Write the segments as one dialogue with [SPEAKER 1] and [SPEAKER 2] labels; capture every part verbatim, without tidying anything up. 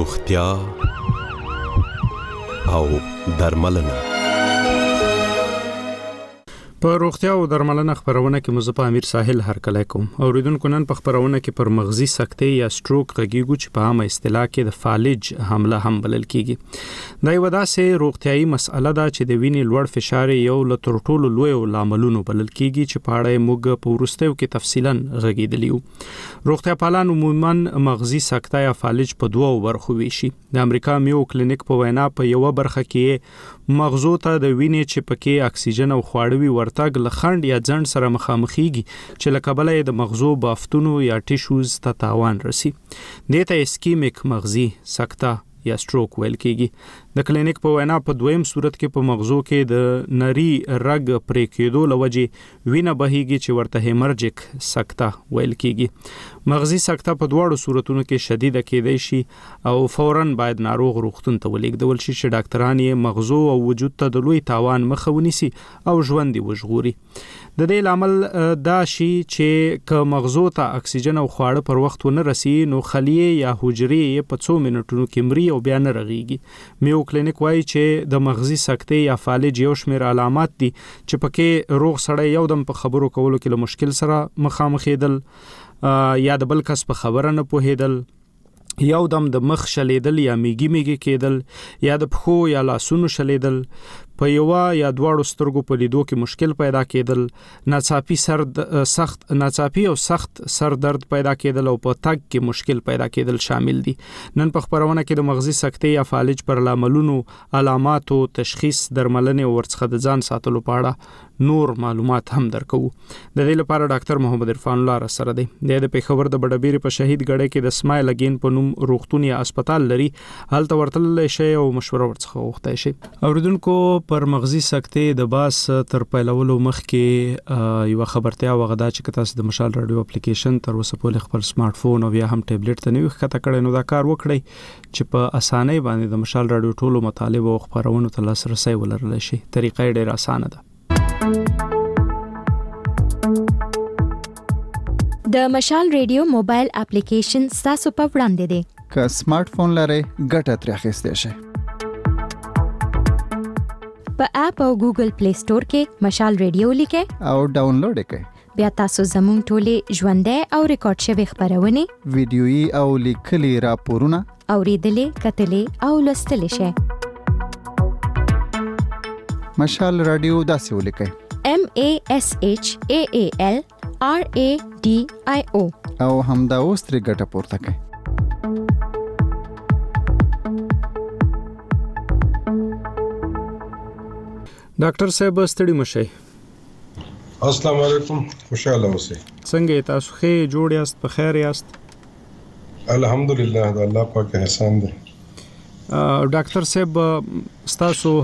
[SPEAKER 1] روغتیا او درملنه.
[SPEAKER 2] په روغتیا او درملنه خبرونه کې مزه امیر ساحل هرکلی کوم. اوریدونکو نن په خبرونه کې پر مغزي سکتې یا سټروک غږیږو چې په عامه اصطلاح کې د فالج حمله هم بلل کیږي. دا یو داسې روغتیايي مسأله ده چې د وینې لوړ فشار یو له تر ټولو لوی لاملونو بلل کیږي چې په اړه موږ په وروستیو کې تفصیلا غږیدلیو. روغتیا پالان عموما مغزي سکته یا فالج په دوه برخو ویشي. د امریکا میو کلینیک په وینا په یو برخه کې مغزو ته د وینې چې پکې اکسیجن او خواړوي ورتګ لخند یا ځند سره مخامخيږي چې لکبله د مغزو بافتونو یا ټیشوز ته تاوان رسي. دته اسکیمیک مغزي سکته یا سټروک ویل کیږي. د کلینیک په وینا په دویم صورت کې په مغزو کې د نری رګ پرې کېدو لوجه وینه بهيږي چې ورته هیمرجیک سکته ویل کیږي. مغزي سکته په دواړو صورتونو کې شدیده کېدای شي او فوراً باید ناروغ روغتون ته ولېږدول شي چې ډاکټران یې مغزو او وجود ته د لوی تاوان مخه ونیسي او ژوند یې وژغوري. د دې لامل دا شي چې ک مغزو ته اکسیجن او خواړه پر وخت ونه رسي نو خلیه یا حجرې په څو منټونو کې مري او بیا نه رغيږي. میو کلینیک وايي چې د مغزي سکتې یا فالج یو شمېر علامات دي چې پکې روغ سړی یو دم په خبرو کولو کې له مشکل سره مخامخېدل یا د بل کس په خبره نه پوهېدل، یو دم د مخ شلیدل یا میګي میګي کېدل یا د پښو یا لاسونو شلیدل، په یو یا دواړو سترګو په لیدو کې مشکل پیدا کېدل، ناڅاپي سر سخت ناڅاپي او سخت سر درد پیدا کېدل او په تګ کې مشکل پیدا کېدل شامل دي. نن په خبرونه کې د مغزي سکتې یا فالج پر لاملونو، علاماتو، تشخیص، درملنې او ورڅخه د ځان ساتلو په اړه نور معلومات هم درکو. د دې لپاره ډاکټر محمد عرفان الله سره دی. د پیښور د بډبېری په شهید ګړې کې د سمایل اگین په نوم روغتون یا هسپتال لري. هلته ورتل شي او مشوره ورڅخه وغوښتای شي. اوریدونکو پر مغزي سکتې د باس تر پیلولو مخکې یو خبرتیا وغدا چې تاسو د مشال رادیو اپلیکیشن تر اوسه په خپل سمارټ فون او یا هم ټابلیټ ته نوې خطه کړئ نو دا کار وکړئ چې په اسانۍ باندې د مشال رادیو ټولو مطالب او خبرونو ته لاسرسي ولرلی شي. طریقې ډېر اسانه ده.
[SPEAKER 3] د مشال رادیو موبایل اپلیکیشن تاسو په وړاندې دی.
[SPEAKER 4] که سمارټ فون لرئ ګټه ترې اخیستی شئ.
[SPEAKER 3] په اپ او ګوګل پلی سٹور کې مشال رادیو لیکئ
[SPEAKER 4] او ډاونلوډ کړئ.
[SPEAKER 3] بیا تاسو زموږ ټولې ژوندۍ او ریکارډ شوی خبرونه،
[SPEAKER 4] ویډیويي او لیکلي راپورونه
[SPEAKER 3] اوریدلې، کتلې او لوستلې شئ.
[SPEAKER 4] مشال رادیو داسې ولیکئ:
[SPEAKER 3] M A S H A A L R A D I O
[SPEAKER 4] او همدا اوس ترې ګټه پورته کړئ.
[SPEAKER 2] ډاکټر صاحب ستړي مشئ.
[SPEAKER 5] السلام علیکم، خوشاله اوسئ.
[SPEAKER 2] څنګه تاسو ښه جوړ یاست؟ په خیر یاست؟
[SPEAKER 5] الحمدلله، د الله پاک احسان دی.
[SPEAKER 2] ډاکټر صاحب تاسو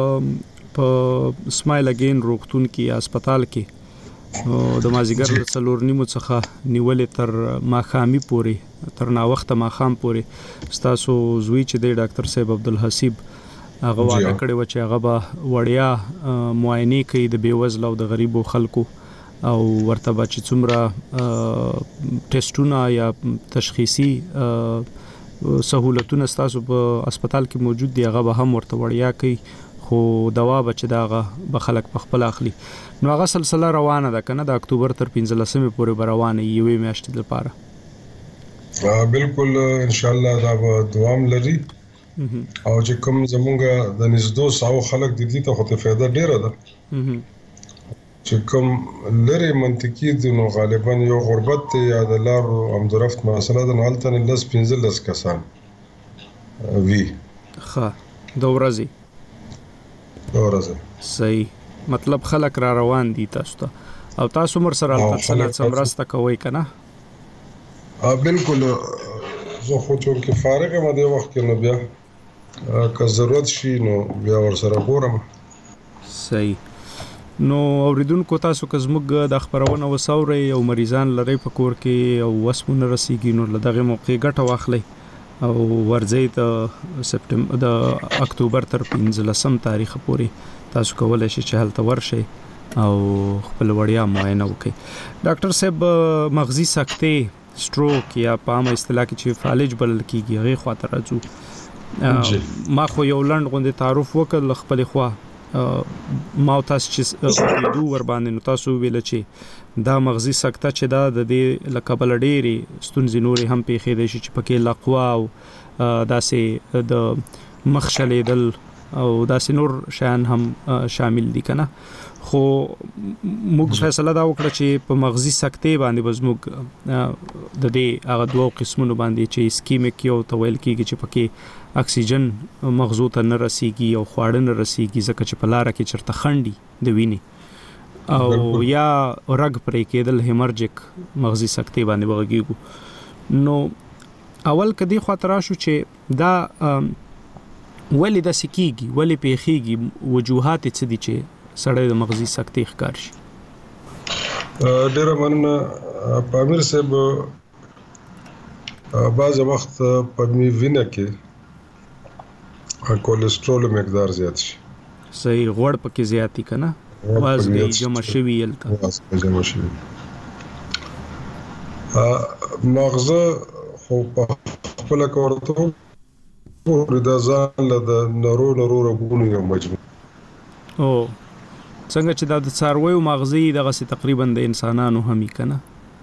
[SPEAKER 2] په سمایل اگین روغتون کې هسپتال کې د مازیګر له څلور نیمو څخه نیولې تر ماښامي پورې، تر ناوخته ماښام پورې تاسو زوی چې دی ډاکټر صاحب عبدالحسیب هغه وعده کړې و چې هغه به وړیا معاینې کوي د بېوزله او د غریبو خلکو او ورته به چې څومره ټیسټونه یا تشخیصي سهولتونه ستاسو په هسپتال کې موجود دي هغه به هم ورته وړیا کوي، خو دوا به چې دا هغه به خلک په خپل اخلي. نو هغه سلسله روانه ده که نه؟ د اکتوبر تر پنځلسمې پورې به روانه یوې میاشتې لپاره.
[SPEAKER 5] بالکل انشاءالله دا به دوام لري او چې کوم زمونږ د نږدې ساو خلک د دې ته خو ته فایده ډیره ده چې کوم لري منطقي دي نو غالبا یو غربت یا د لارو امدرفت مسله ده نو هلته نه لس پنځلس کسان وي.
[SPEAKER 2] ښه، د ورځې
[SPEAKER 5] د ورځې
[SPEAKER 2] صحیح، مطلب خلک را روان دي تاسو ته او تاسو مر سره هلته مرسته کوئ که نه؟
[SPEAKER 5] بالکل، زه خو چونکې فارغ یم دې وخت کې نو بیا که ضرورت شي نو بیا ورسره ګورم.
[SPEAKER 2] صحیح. نو اوریدونکو تاسو که زموږ د خبرونه وسورئ او مریضان لرئ په کور کې او وس مو نه رسیږي نو له دغې موقع ګټه واخلئ او ورځئ د سپټمبر د اکتوبر تر پنځلسم تاریخ پورې تاسو کولی شئ چې هلته ورشئ او خپل وړیا معاینه وکړئ. ډاکټر صاحب، مغزي سکتې سټروک یا په عامه اصطلاح کې چې فالج بلل کیږي هغه خاطر راځو ما خو یو لند غونډه تعارف وکړ خپل خوا ما تاسو چې دوه ور باندې نو تاسو ویل چې دا مغزي سکته چې دا د دې لقب لډيري ستونزې نورې هم پیښې دي چې پکې لقوا او داسې د مخشلیدل او داسې نور شیان هم شامل دي کنه خو موږ فیصله دا وکړه چې په مغزي سکته باندې بزموږ د دې هغه دوه قسمونو باندې چې اسکیمیک یو تویل کیږي چې پکې اکسیجن مغزو ته نه رسیږي او خواړه نه رسیږي ځکه چې په لار کې چرته خندي د وینې او یا رګ پرې کېدل هیمرجیک مغزي سکته باندې وګیږي نو اول کدي خاطر شو چې دا ولې د سکیږي ولې پیخیږي وجوهات څه دي چې سړی د مغزي سکته ښکار شي
[SPEAKER 5] ډېر مننه پامیر صاحب بعض وخت په می وینه کې کولېسترول مقدار زیات شي
[SPEAKER 2] صحیح غوړ پکې زیاتی کنه وازګي جمع شوی یلته
[SPEAKER 5] وازګي جمع شوی مغزه خو په خپل کورته ورته ځان له د نورو نورو رګونو یو مجموع
[SPEAKER 2] او څنګه چې دا د څارویو مغزي دغه سي تقریبا د انسانانو همي کنه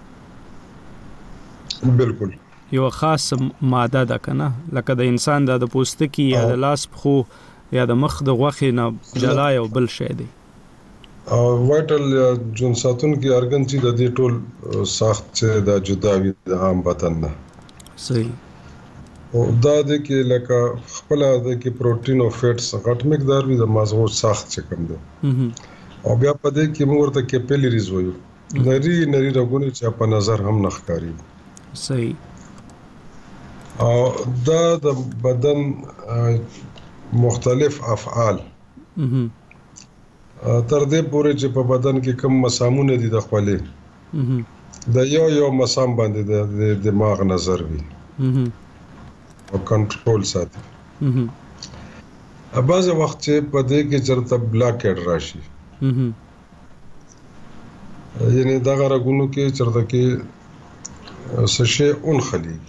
[SPEAKER 5] بالکل
[SPEAKER 2] یو خاص ماده ده کنه لکه د انسان د پوستکي یا د لاس خو یا د مخ د غوخې نه جلا یو بل شی دی
[SPEAKER 5] او وایټل جون ساتون کې ارګن چې د دې ټول ساخت چې د جداوی د عام بدن نه
[SPEAKER 2] صحیح
[SPEAKER 5] او دا د کې لکه خپل د کې پروتین او فیټس غټ مقدار وي د مازغو ساخت چې کم دي او بیا په دې کې موږ ورته کیپیلریز وایو نری نری رګونه چې په نظر هم نخکاری
[SPEAKER 2] صحیح
[SPEAKER 5] او دا د بدن مختلف افعال تر دې پورې چې په بدن کې کم مسامونه دي د خولې د یو یو مسام باندې د دماغ نظر وي او کنټرول ساتي ا بعض وخت چې په دې کې چرته بلاکډ راشي یعنی دا غرغونو کې چرته کې سشه اون خلی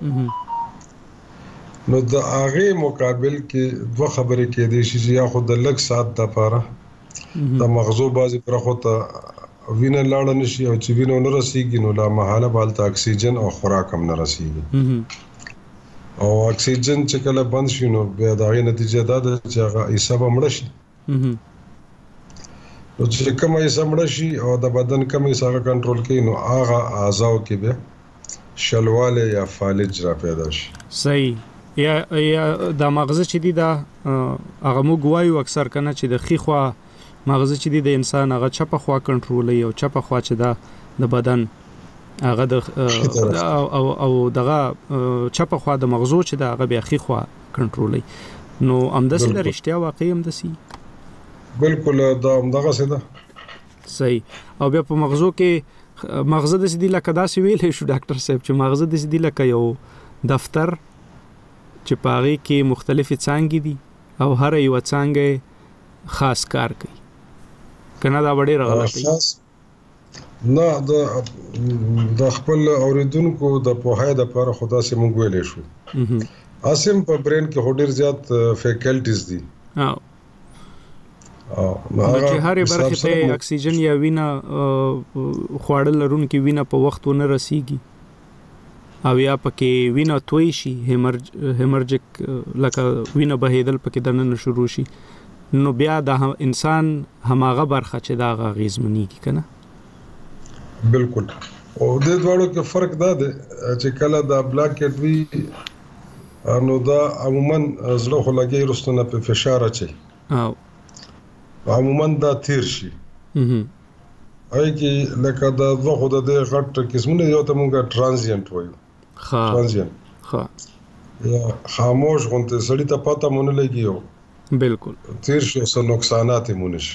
[SPEAKER 5] نو د هغه مقابل کې دوه خبرې کې دي چې یا خود د لږ سات د پاره د مغزو بازي پر خوته وینه لاړ نشي او چې وینه نه رسیږي نو لا محاله بالته اکسیجن او خوراک هم نه رسیږي او اکسیجن چې کله بند شي نو بیا دا غي نتیجه ده چې هغه حساب مړ شي نو چې کومه حساب مړ شي او د بدن کومه حساب کنټرول کوي نو هغه اعضاء کې به شلواله یا فالج را پیدا شي
[SPEAKER 2] صحیح یا یا د مغزه چې دی دا هغه مو ګوایو اکثر کنه چې د خيخوا مغزه چې دی د انسان هغه چپه خوا کنټرولي او چپه خوا چې دا د بدن هغه د او او دغه چپه خوا د مغزو چې دا هغه بیا خيخوا کنټرولي نو امدسه د رښتیا واقعي امدسي
[SPEAKER 5] بالکل دا همدغه څه ده
[SPEAKER 2] صحیح او بیا په مغزو کې مغزه د سدي لکه داسې ویلې شو ډاکټر صاحب چې مغزه د سدي لکه یو دفتر چې پاره کې مختلفې څانګې دي او هر یو څانګه خاص کار کوي کنه دا وړي راغلی
[SPEAKER 5] نه د د خپل اوریدونکو د پوهه د لپاره خدا سي مونږ ویلې شو اسیم په برین کې هډیر زیات فیکلټیز دي
[SPEAKER 2] او نو چې هرې برخه ته اکسیجن یا وینا خواړل لرون کې وینا په وخت ونه رسیږي او یا پکې وینا توي شي هیمرج هیمرجیک لکه وینا بهیدل پکې دنه شروع شي نو بیا د انسان هماغه برخه چې دا غیزمنیږي کنه
[SPEAKER 5] بالکل او د دوړو کې فرق دا دی چې کله دا بلاکټ وی نو دا عموما زړه خو لګي رستنه په فشار اچي
[SPEAKER 2] او
[SPEAKER 5] عموما دا تیر شي اې کې لکه دا دوه خو د غټ قسمونه یو ته مونږه ترانزینت وایو
[SPEAKER 2] ها
[SPEAKER 5] ترانزینت
[SPEAKER 2] ها
[SPEAKER 5] یا خاموش غونته سړی ته پته مونږ لګیو
[SPEAKER 2] بالکل
[SPEAKER 5] تیر شي څه نقصانات مونږ شي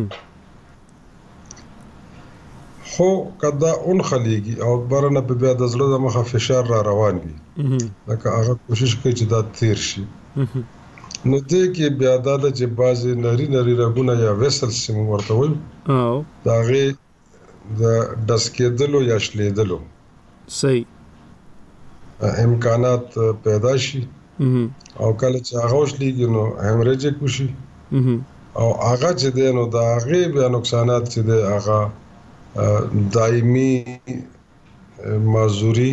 [SPEAKER 5] خو کدا اون خلیږي او برنه په بیا د زړه د مخه فشار را روان وي لکه هغه کوشش کوي چې دا تیر شي نو دې کې بیا د چې بازي نری نری رګونه یا ویسل سیم ورته وي
[SPEAKER 2] او
[SPEAKER 5] دا غي د دسکېدلو یا شلیدلو
[SPEAKER 2] صحیح
[SPEAKER 5] امکانات پیدا شي او کله چې هغه وشلېږي نو هیمریج کوشي او هغه چې دی نو دا هغه بیا نقصانات چې دی هغه دایمي معذوري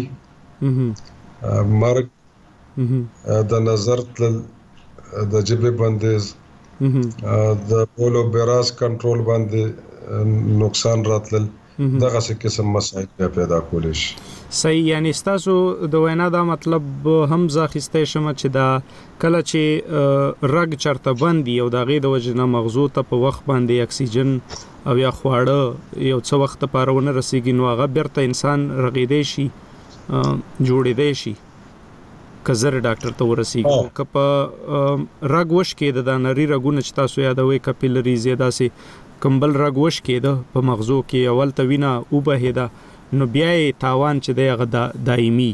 [SPEAKER 5] مرګ د نظر تل د جبه بندیز د بولو براس کنټرول باندې نقصان راتل دغه څه قسم مسایل پیدا کولې شي.
[SPEAKER 2] صحیح، یعنی تاسو د وینا دا مطلب هم ځاخسته شمه چې دا کله چې رګ چرته باندې او دا غي د وجنه مغزو ته په وخت باندې اکسیجن او یا خواړه یو څه وخت لپاره ونه رسیږي نو هغه بیرته انسان رغیدې شي جوړېدې شي کزر ډاکټر ته ورسیږي کپ رګ وش کې د نری رګونه چې تاسو یادوي کپیلری زیاده سي کمبل رګ وش کې د په مغزو کې اول توینا او بهدا نو بیا تاوان چې دغه دایمي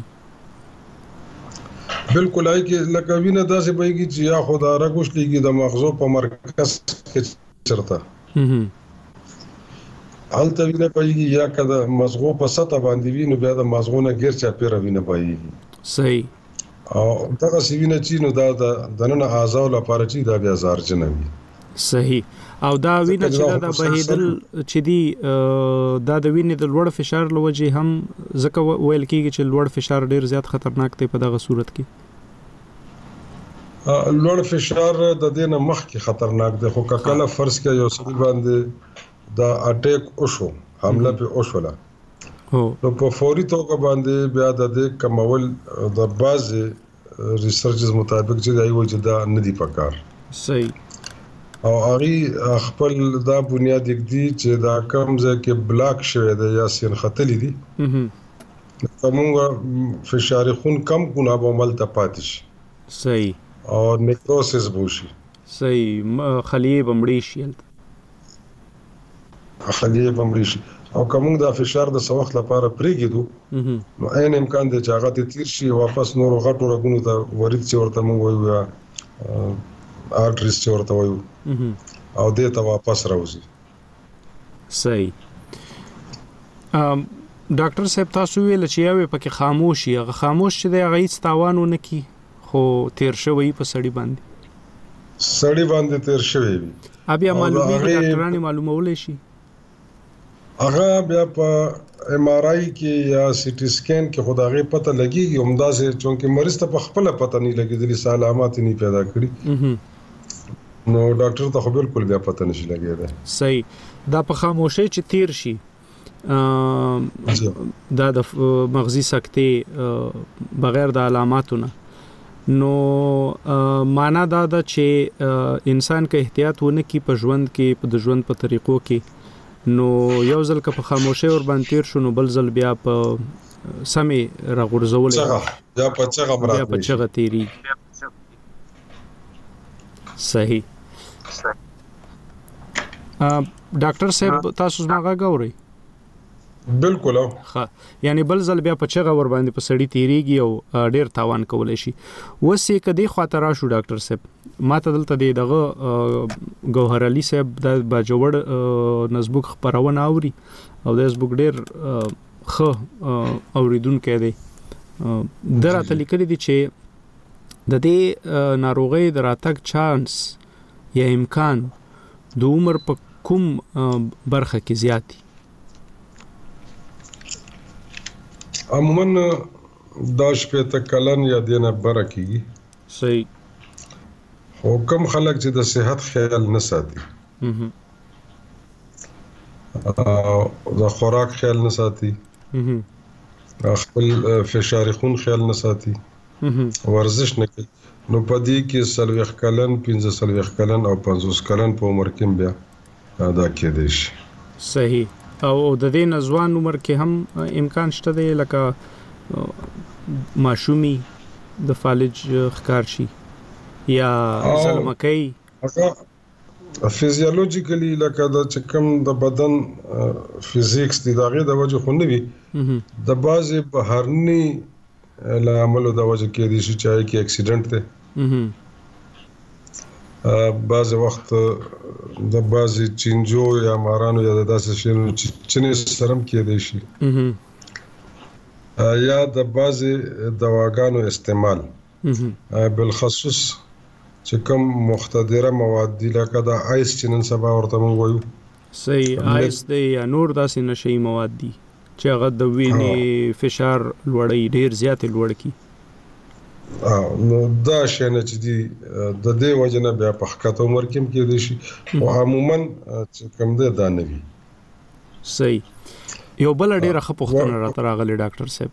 [SPEAKER 5] بالکل آی کې لکه وینه داسې بهږي چې یا خدا رګ وش لګي د مغزو په مرکز کې چرته حال توینا بهږي یا کده مغزو په سطح باندې وینه بیا د مغزو نه غیر چا پیر وینه بهږي.
[SPEAKER 2] صحیح.
[SPEAKER 5] او دغه سوینه چې نو دا د دننه اعضاء لپاره چې دا بیا زارجن وي.
[SPEAKER 2] صحیح. او دا وینه چې دا بهیدل چې دی دا د وینې د لوړ فشار لوجه هم ځکه ویل کیږي چې لوړ فشار ډیر زیات خطرناک دی په دغه صورت کې.
[SPEAKER 5] لوړ فشار د دې نه مخکې خطرناک دی خو کله فرض کې یو څه باندې دا اٹیک وشو حمله په وشوله نو په فوري توګه باندې بیا د دې کمول د بازي ریسرچز مطابق چې دی وجه دا ندی پکار.
[SPEAKER 2] صحیح.
[SPEAKER 5] او هغه خپل دا بنیاد دی چې دا کم ځکه بلاک شوی دی یا سین خطلې دي کومه فشار خون کم کونه به عمل ته پاتې شي.
[SPEAKER 2] صحیح.
[SPEAKER 5] او نیکروسس بوشي.
[SPEAKER 2] صحیح. خلیه بمړی شي
[SPEAKER 5] خلیه بمړی شي او کوم دا فشار د سوخت لپاره پریږدو نو عین امکان دی چې هغه تیر شي واپس نور غټو رګونو ته ورید چې ورته موږ وایو آرټریز چې ورته وایو او دې ته واپس راوځي.
[SPEAKER 2] صحیح. ام ډاکټر صاحب تاسو ویل چې یو پکې خاموشي هغه خاموش چې دی هغه هیڅ تاوان ونه کی خو تیر شوی په سړی باندې
[SPEAKER 5] سړی باندې تیر شوی وي
[SPEAKER 2] بیا معلومه ډاکټرانو معلومول شي
[SPEAKER 5] هغه بیا په ایم آر آی کې یا سی ټی سکین کې خدای پته لګيږي همدا سه چونکه مریض ته په خپل پته نه لګیدلی علامات نه پیدا کړي نو ډاکټر ته خو بالکل بیا پته نشي لګیدای.
[SPEAKER 2] صحیح. دا په خاموشي چې تیر شي دا د مغزي سکتې بغیر د علاماتو نه نو معنا دا ده چې انسان که احتیاط ونه کی په ژوند کې په د ژوند په طریقو کې نو یو ځل که په خاموشي ور باندې تیر شو نو بل ځل بیا په سمې راغورځول
[SPEAKER 5] بیا په چغه مراد
[SPEAKER 2] بیا په چغه تیری. صحیح. ډاکټر صاحب تاسو زما غاوري
[SPEAKER 5] بالکل
[SPEAKER 2] ها یعنی بل ځل بیا په چغه ور باندې په سړی تیریږي او ډیر تاوان کولای شي. وسې کدي خاطر شو ډاکټر صاحب ماته دلته دغه گوهر علي صاحب د باجوړ نسبوک خبرونه اوري او د فیسبوک ډیر خو اوریدونکو دی دراته لیکلي دي چې د دې ناروغي دراتک چانس یا امکان د عمر په کوم برخه کې زیاتی
[SPEAKER 5] عموما دا شپه کلن یا دینه برکیږي.
[SPEAKER 2] صحیح.
[SPEAKER 5] خو کوم خلک چې د صحت خیال نه ساتي او د خوراک خیال نه ساتي خپل فشار خون خیال نه ساتي ورزش نه کوي نو پدې کې سلوخ کلن پنځه سلوخ کلن او پنځوس کلن په عمر کې بیا دا کېدې شي.
[SPEAKER 2] صحیح. او د دې نزوان عمر کې هم امکان شته دی لکه ماشومی د فالج ښکار شي یا زلمکۍ
[SPEAKER 5] فیزیولوژیکلی لکه د چکم د بدن فزیکس دی دغه د وجه خو نه وي د بازي بهرني لامل د وجه کې دي چې چای کې اکسیډنټ ده بعض وخت د بعضی چینجو یا مارانو یا داسې شنو چې چنې سرم کې دي شي یا د بعضې دواګانو استعمال بالخصوص چې کوم مختدره مواد دي لکه د آیس چې نن سبا ورته موږ وایو
[SPEAKER 2] صحیح آیس دی یا نور داسې نشهیي مواد دي چې هغه د وینې فشار لوړوي ډېر زیات یې لوړ کړي
[SPEAKER 5] نو دا شیانه چې دي د دې وجه نه بیا په ښکته عمر کې هم کېدای شي خو عموما چې کوم دی دا نه وي
[SPEAKER 2] صحیح یو بل ډیره ښه پوښتنه راته راغلی ډاکټر صاحب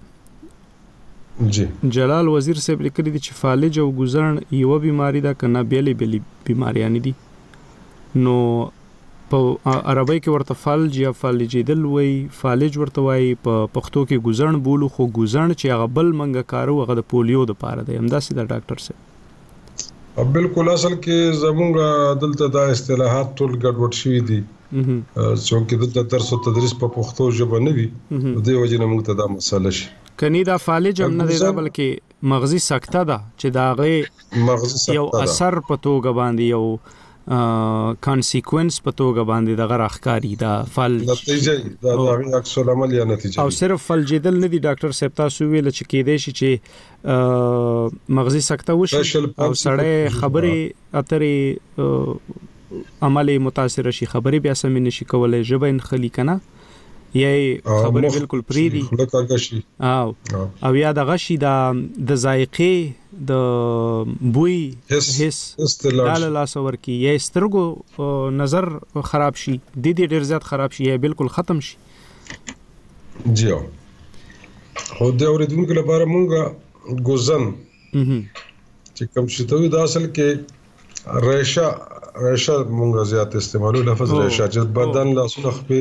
[SPEAKER 5] جی
[SPEAKER 2] جلال وزیر صاحب لیکلي دي چې فالج او ګوزړن یو بیماری ده کنه بیلې بیلې بیماریاں دي نو په عربی کې ورته فالج یا فالجیدل وای فالج ورته وای په پښتو کې ګوزړن بولو خو ګوزړن چې هغه بل منګه کارو هغه د پولیو د پاره دی همداسې د ډاکټر صاحب
[SPEAKER 5] بالکل اصل کې زمونږ دلته دا اصطلاحات ټول ګډوډ شوي دي چې دلته درس او تدریس په پښتو ژبه نه وي د دې وجه نه موږ ته دا مسله شي
[SPEAKER 2] کني دا فالج هم نه دی بلکې مغزي سکته ده چې دا غي
[SPEAKER 5] مغزي سکته
[SPEAKER 2] یو اثر په توګه باندې یو کانسیکوئنس په توګه باندې د غراخکاری دا فالج
[SPEAKER 5] نتیجه دا د عکس العمل یا نتیجه
[SPEAKER 2] او صرف فالجیدل نه دی ډاکټر صاحب تاسو ویل چې کېدې شي چې مغزي سکته وشي او سړی خبرې اترې عملي متاثر شي خبرې بیا سم نشي کولای ژبه انخلي کنه یې خبرې بالکل پری دي او او یا د غشي د د ذایقې د بوی حس لاله لاسور کی یا سترګو نظر خراب شي د دې ډیر زیات خراب شي یا بالکل ختم شي
[SPEAKER 5] جی خو د اوریدونکو لپاره مونږه ګوزن چې کوم شي ته د اصل کې ریشا ریشا مونږه زیات استعمالو لفظ ریشا چې بدن لاسونه خپې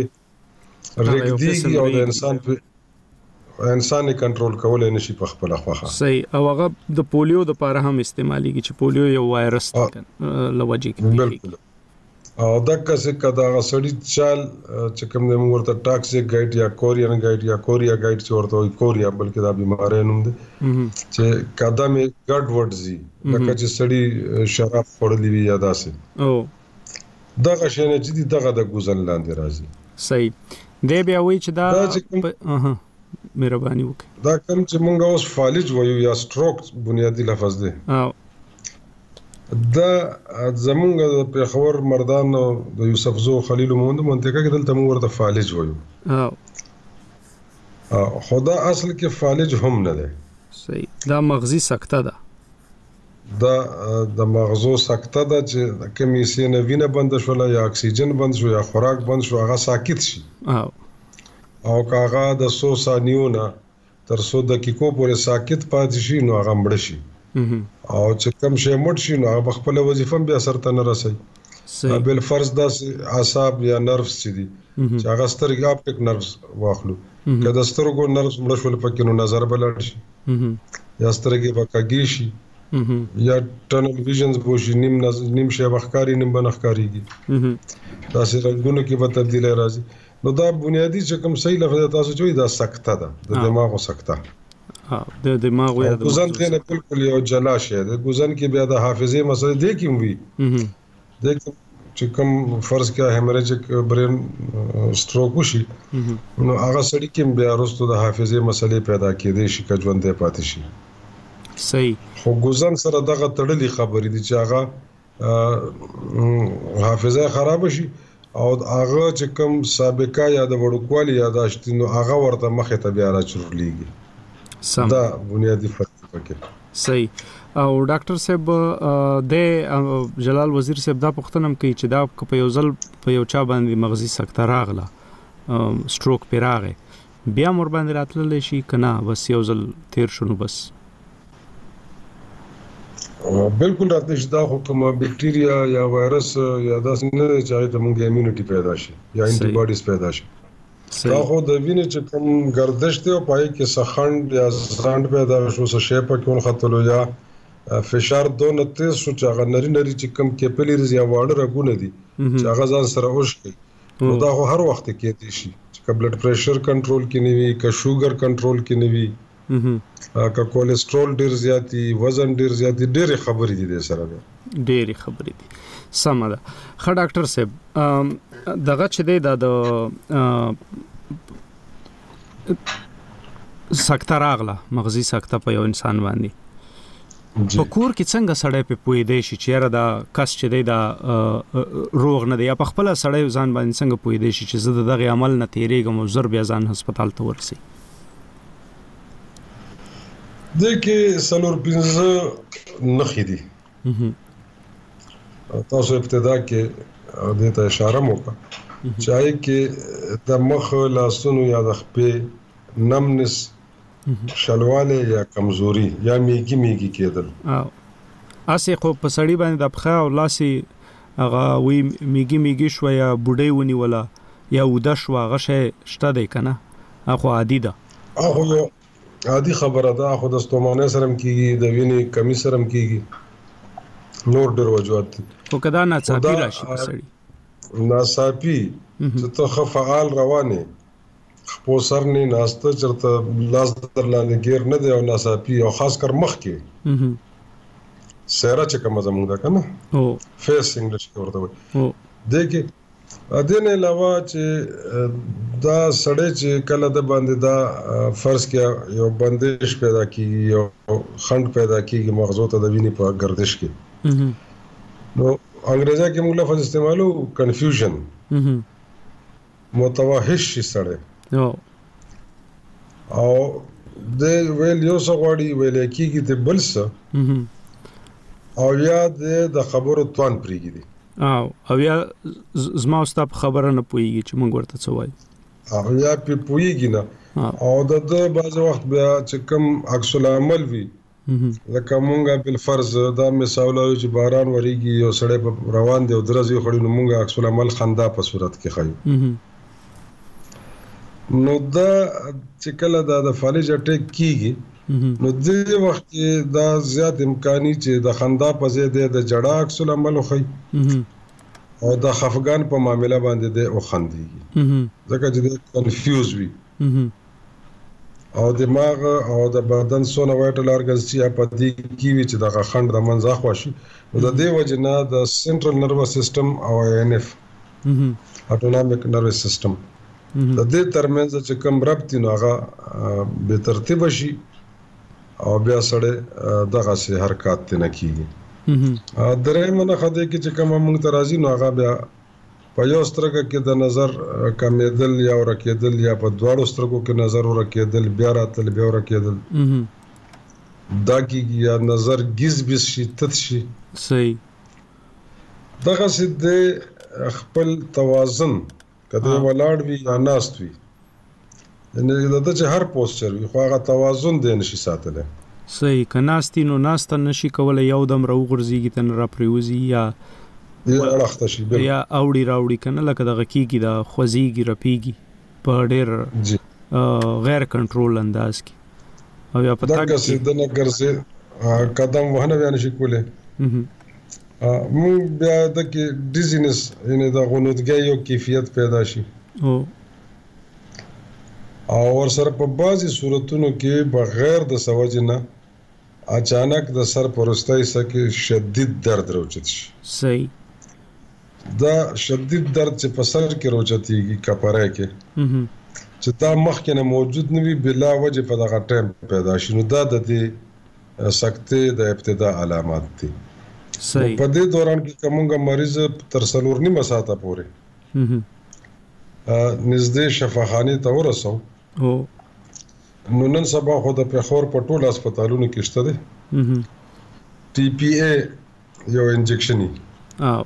[SPEAKER 5] رګدي او د انسان په انسان کنټرول کولای نشي په خپل خواخه
[SPEAKER 2] صحیح او هغه د پولیو د پاره هم استعماليږي چې پولیو یو وایرس دی لوجه کې
[SPEAKER 5] بالکل او دغه څه کدا غسړی چال چې کوم د ورته ټاکسیک گایډ یا کورین گایډ یا کوریا گایډ چې ورته وي کوریا بلکې دا بیماری نوم دی چې کدا می ګډ ورډزي لکه چې سړی شراب خورلی وي یا داسې
[SPEAKER 2] او
[SPEAKER 5] دغه شنه چې دغه د ګوزن لاندې راځي
[SPEAKER 2] صحیح دی بیا وی چې دا اها مهرباني وکړه
[SPEAKER 5] دا کوم چې مونږ اوس فالج وایو یا سټروک بنیادی لفظ دی
[SPEAKER 2] او
[SPEAKER 5] دا زمونږ د پیښور مردان د یوسف زو خلیل موند منطقه کې دلته موږ ورته فالج وایو
[SPEAKER 2] او
[SPEAKER 5] خدا اصل کې فالج هم نه دی
[SPEAKER 2] صحیح دا مغزي سکته ده
[SPEAKER 5] دا د مغزو سکته ده چې کمی سینه وینه بند شو یا اکسیجن بند شو یا خوراک بند شو هغه ساکت شي
[SPEAKER 2] او
[SPEAKER 5] او کاغه د سو ثانیونه تر سو دقیقو پورې ساکت پاتې شي نو هغه مړ شي او چې کم شي مړ شي نو هغه خپل وظیفه بیا سرته نه رسي بل فرض د اعصاب یا نروس چې دي چې هغه سترګې اپټیک نروس واخلو کله سترګو نروس مړ شول پکې نو نظر بلل شي یا سترګې وکاږي شي یا ټنل ویژنز بوشي نیم نیم شي بخکاری نیم بنخکاریږي تاسو رنگونو کې به تبدیلی راځي نو دا بنیادی چې کوم صحیح لفظ تاسو چوي دا سکته ده د دماغو سکته
[SPEAKER 2] ها د دماغو یا د
[SPEAKER 5] ګوزن ته نه بالکل یو جلا شي د ګوزن کې بیا د حافظه مسله دی کوم وی د چې کوم فرض کې هیمریجک برین سټروک وشي نو هغه سړی کې بیا وروسته د حافظه مسلې پیدا کېدې شي که ژوند دی پاتې شي
[SPEAKER 2] صحیح
[SPEAKER 5] خو ګوزن سره دغه تړلې خبرې دي چې هغه حافظه خراب شي او هغه چې کوم سابقه یا د وړوکوالي یاداشت نو هغه ورته مخه ته بیا راچورلېږي
[SPEAKER 2] سم
[SPEAKER 5] دا بنیادی فرق پکې
[SPEAKER 2] صحیح او ډاکټر صاحب د جلال وزیر صاحب دا پوښتنه کوي چې دا په یو ځل په یو چا باندې مغزي سکته راغله سټروک پیراغه بیا مور باندې راتللی شي کنه بس یو ځل تیر شونو بس
[SPEAKER 5] بالکل راته شي دا خو کوم بکټیریا یا وایرس یا داس نه چې ته مونږه ایمونټي پیدا شي یا انټي باډیز پیدا شي دا خو د وینې چې کوم گردش ته پای کې سخند یا زاند پیدا شو څه شی په کون خطلو یا فشار دون تیز شو چې هغه نری نری چې کوم کیپلریز یا واړه رګونه دي چې هغه ځان سره اوش کوي نو دا خو هر وخت کې دي شي چې بلډ پریشر کنټرول کې نیوي که شوګر کنټرول کې نیوي که کولیسټرول ډیر زیاتی وزن ډیر زیاتی ډېر خبرې دي د سره
[SPEAKER 2] ډېر خبرې دي سم ده خا ډاکټر صاحب دغه چې دی د سکته راغله مغزي سکته په یو انسان باندې
[SPEAKER 5] جی
[SPEAKER 2] په کور کې څنګه سړی په پوي دی شي چې را دا کس چې دی دا روغ نه دی یا په خپل سړی ځان باندې څنګه پوي دی شي چې زه دغه عمل نه تیریږم او زر بیا ځان هسپتال ته ورسي
[SPEAKER 5] دغه سلور پنځه نخې دي تاسو ابتدا کې د ته اشاره وکړه چې آی کې د مخ لاسونو یا د خپې نمنس شلواله یا کمزوري یا میګي میګي کېدل
[SPEAKER 2] او اسی خو په سړی باندې د پخا او لاسي هغه وی میګي میګي شو یا بډای ونی ولا یا ود شو هغه شی شته دی کنه اخو عادي ده
[SPEAKER 5] اخو عادي خبره ده اخو د ستومانه سره کیږي د وینې کمی سره کیږي نور ډیر وجوهات
[SPEAKER 2] خو کدا نه صافي راشي په سړی
[SPEAKER 5] ناصافي چې ته خفعال روانه خپل سر نه ناشته چرته لاس در لاندې ګیر نه دی او ناصافي او خاص کر مخ کې سره چې کوم زموږ ده کنه
[SPEAKER 2] او
[SPEAKER 5] فیس انګلیش کې ورته وي
[SPEAKER 2] او
[SPEAKER 5] دغه اذن علاوه چې دا سړی چې کله د باندې دا فرض کې یو بندش پیدا کیږي یو خند پیدا کیږي مغزو ته د وینې په گردش کې نو انګریزا کې موږ لفظ استعمالو کنفیوژن متوحش شي سړی
[SPEAKER 2] او
[SPEAKER 5] او د ویل یو څه غواړي ویل کېږي ته بل څه او یا د خبرو توان پریږي دي
[SPEAKER 2] او او یا زما واست خبره نه پويږي چې موږ ورته څه وایي
[SPEAKER 5] او یا په پويږي نه او د بعض وخت بیا چې کوم عکس العمل وي لکه مونږه بل فرض دا مثال او چې باران وریږي او سړی روان دی او درځي خړې نو مونږه عکس العمل خندا په صورت کې خایو نو دا چې کله دا د فالج اٹیک کیږي نو د وخت دا زیات امکاني چې د خندا په ځای د جړه عکس العمل خو او د خفقان په معاملې باندې د او خنديږي ځکه چې د کنفیوز وي او دماغ او د بدن سونه وایټل ارګنز چې په دې کې وي چې د خند د منځ اخواشي نو د دې وجه نه د سنټرل نروس سیستم او ان اف اټونومیک نروس سیستم د دې ترمنځ چې کوم ربط نو هغه به ترتیب شي او بیا سره دغه سي حرکت نه کیږي درې منه خدای کې چې کوم موږ ترازی نو هغه بیا په یو سترګه کې د نظر کمیدل یا ورکیدل یا په دواړو سترګو کې نظر ورکیدل بیا راتل بیا ورکیدل دا کیږي یا نظر گیز بس شي تت شي
[SPEAKER 2] صحیح
[SPEAKER 5] دغه سي د خپل توازن کله ولاړ وي یا ناست وي یعنی دا چې هر پوسچر وي خو هغه توازن دی نشي ساتلی
[SPEAKER 2] صحیح کناستي نو ناست نشي کولای یو دم راو غرزيږي تن را پریوزي یا
[SPEAKER 5] یا اړخته شي
[SPEAKER 2] یا اوړي راوړي کنه لکه دغه کیږي دا خوځيږي رپیږي په ډېر غیر کنټرول انداز کې او یا پتا
[SPEAKER 5] کې چې د نګرځي قدم وهنه بیان شي کوله مو بیا د کې ډیزینس یعنی د غنودګۍ یو کیفیت پیدا شي
[SPEAKER 2] او
[SPEAKER 5] او ور سره په بعضي صورتونو کې بغیر د سوجنه اچانک د سر پرستای سکه شدید درد راوچت شي
[SPEAKER 2] صحیح
[SPEAKER 5] دا شدید درد چې په سر کې راوچتيږي کپاره کې چې دا مخکې نه موجود نوي بلا وجه په دغه ټیم پیدا شي نو دا د دې سکته د ابتدا علامات دي
[SPEAKER 2] صحیح
[SPEAKER 5] په دې دوران کې کومه مریض تر څلور نیمه ساعته پورې نږدې شفاخانه ته ورسو
[SPEAKER 2] او
[SPEAKER 5] نو نن سبا خو د پیښور په ټولو هسپتالونو کې شته دي ټي پی اي یو انجکشني
[SPEAKER 2] او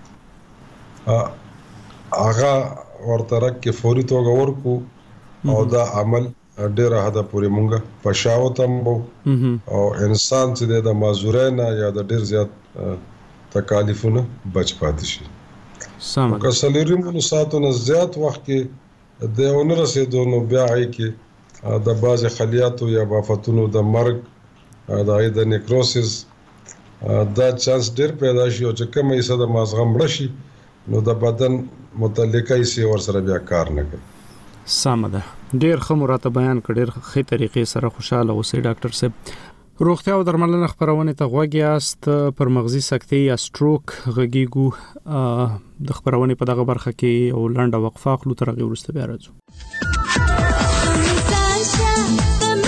[SPEAKER 5] هغه ورته راکې فوري توګه ورکو او دا عمل ډېر حدا پورې مونږه پښاو تم او انسان چې د مازورینه یا د ډېر زیات تکالیفونه بچ پاتې شي
[SPEAKER 2] سم
[SPEAKER 5] که سلیریمونو ساتونه زیات وخت کې د اونر رسیدو نو بیا هي کې د بعض خلیاتو یا بافتونو د مرګ د اې د نیکروسس دا چانس ډېر پیدا شي او چې کومه یې صد مازغه مړ شي نو د بدن متعلقه یې ور سره بیا کار نه کوي
[SPEAKER 2] سم ده ډېر خمراته بیان کړي خې طریقې سره خوشاله اوسې ډاکټر صاحب روغتیا او درملنه خبرونه ته غوږی است پر مغزي سکتې یا سټروک غږیګو د خبرونه په دغه برخه کې او لنډه وقفه خلو تر غوړسته بیا راځو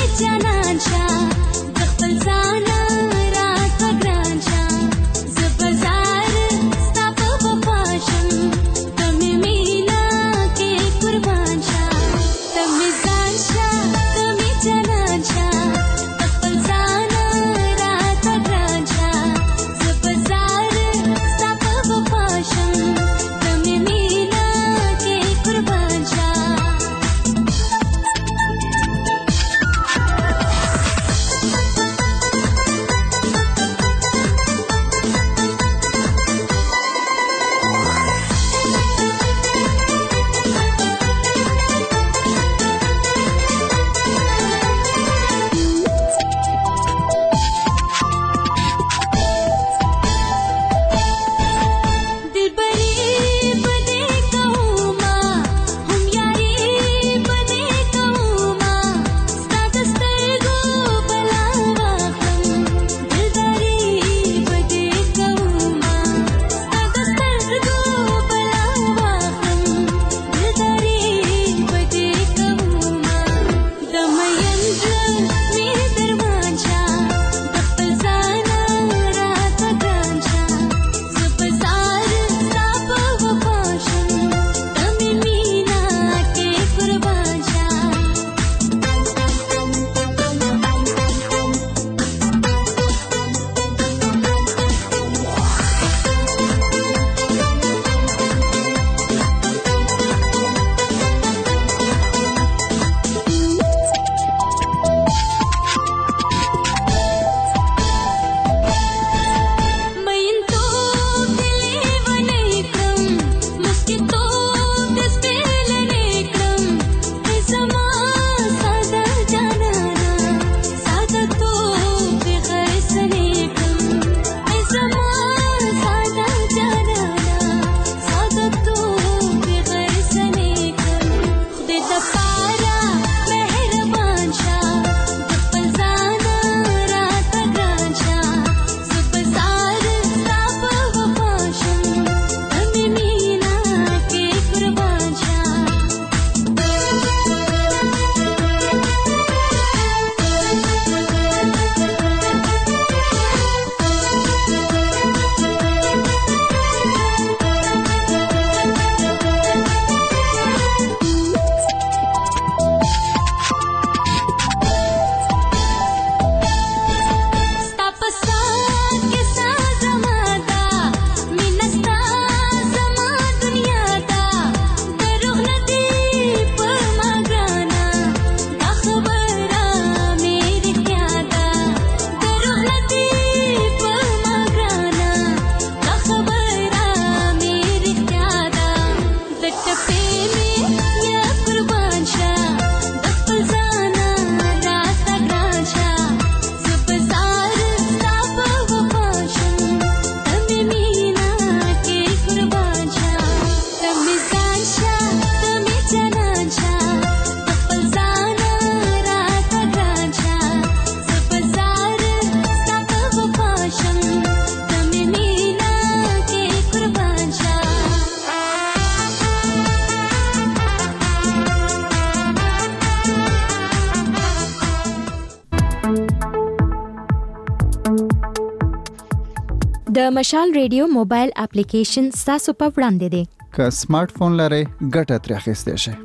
[SPEAKER 3] د مشال ریډیو موبایل اپلیکیشن تاسو په وړاندې دی.
[SPEAKER 4] که سمارټ فون لرئ ګټه ترې اخیستی شئ.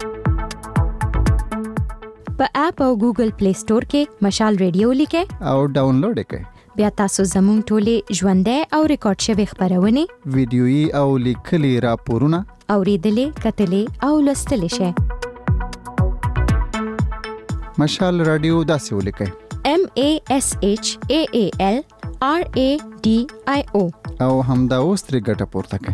[SPEAKER 3] په اپ او ګوګل پلی سٹور کې مشال ریډیو لیکئ
[SPEAKER 4] او ډاونلوډ یې کړئ.
[SPEAKER 3] بیا تاسو زموږ ټولې ژوندۍ او ریکارډ شوي خبرونه،
[SPEAKER 4] ویډیويي او لیکلي راپورونه
[SPEAKER 3] اوریدلې، کتلې او لوستلې شئ.
[SPEAKER 4] مشال رادیو داسې ولیکئ:
[SPEAKER 3] M A S H A A L R A D I O
[SPEAKER 4] او همدا اوس ترې ګټه پورته کړئ.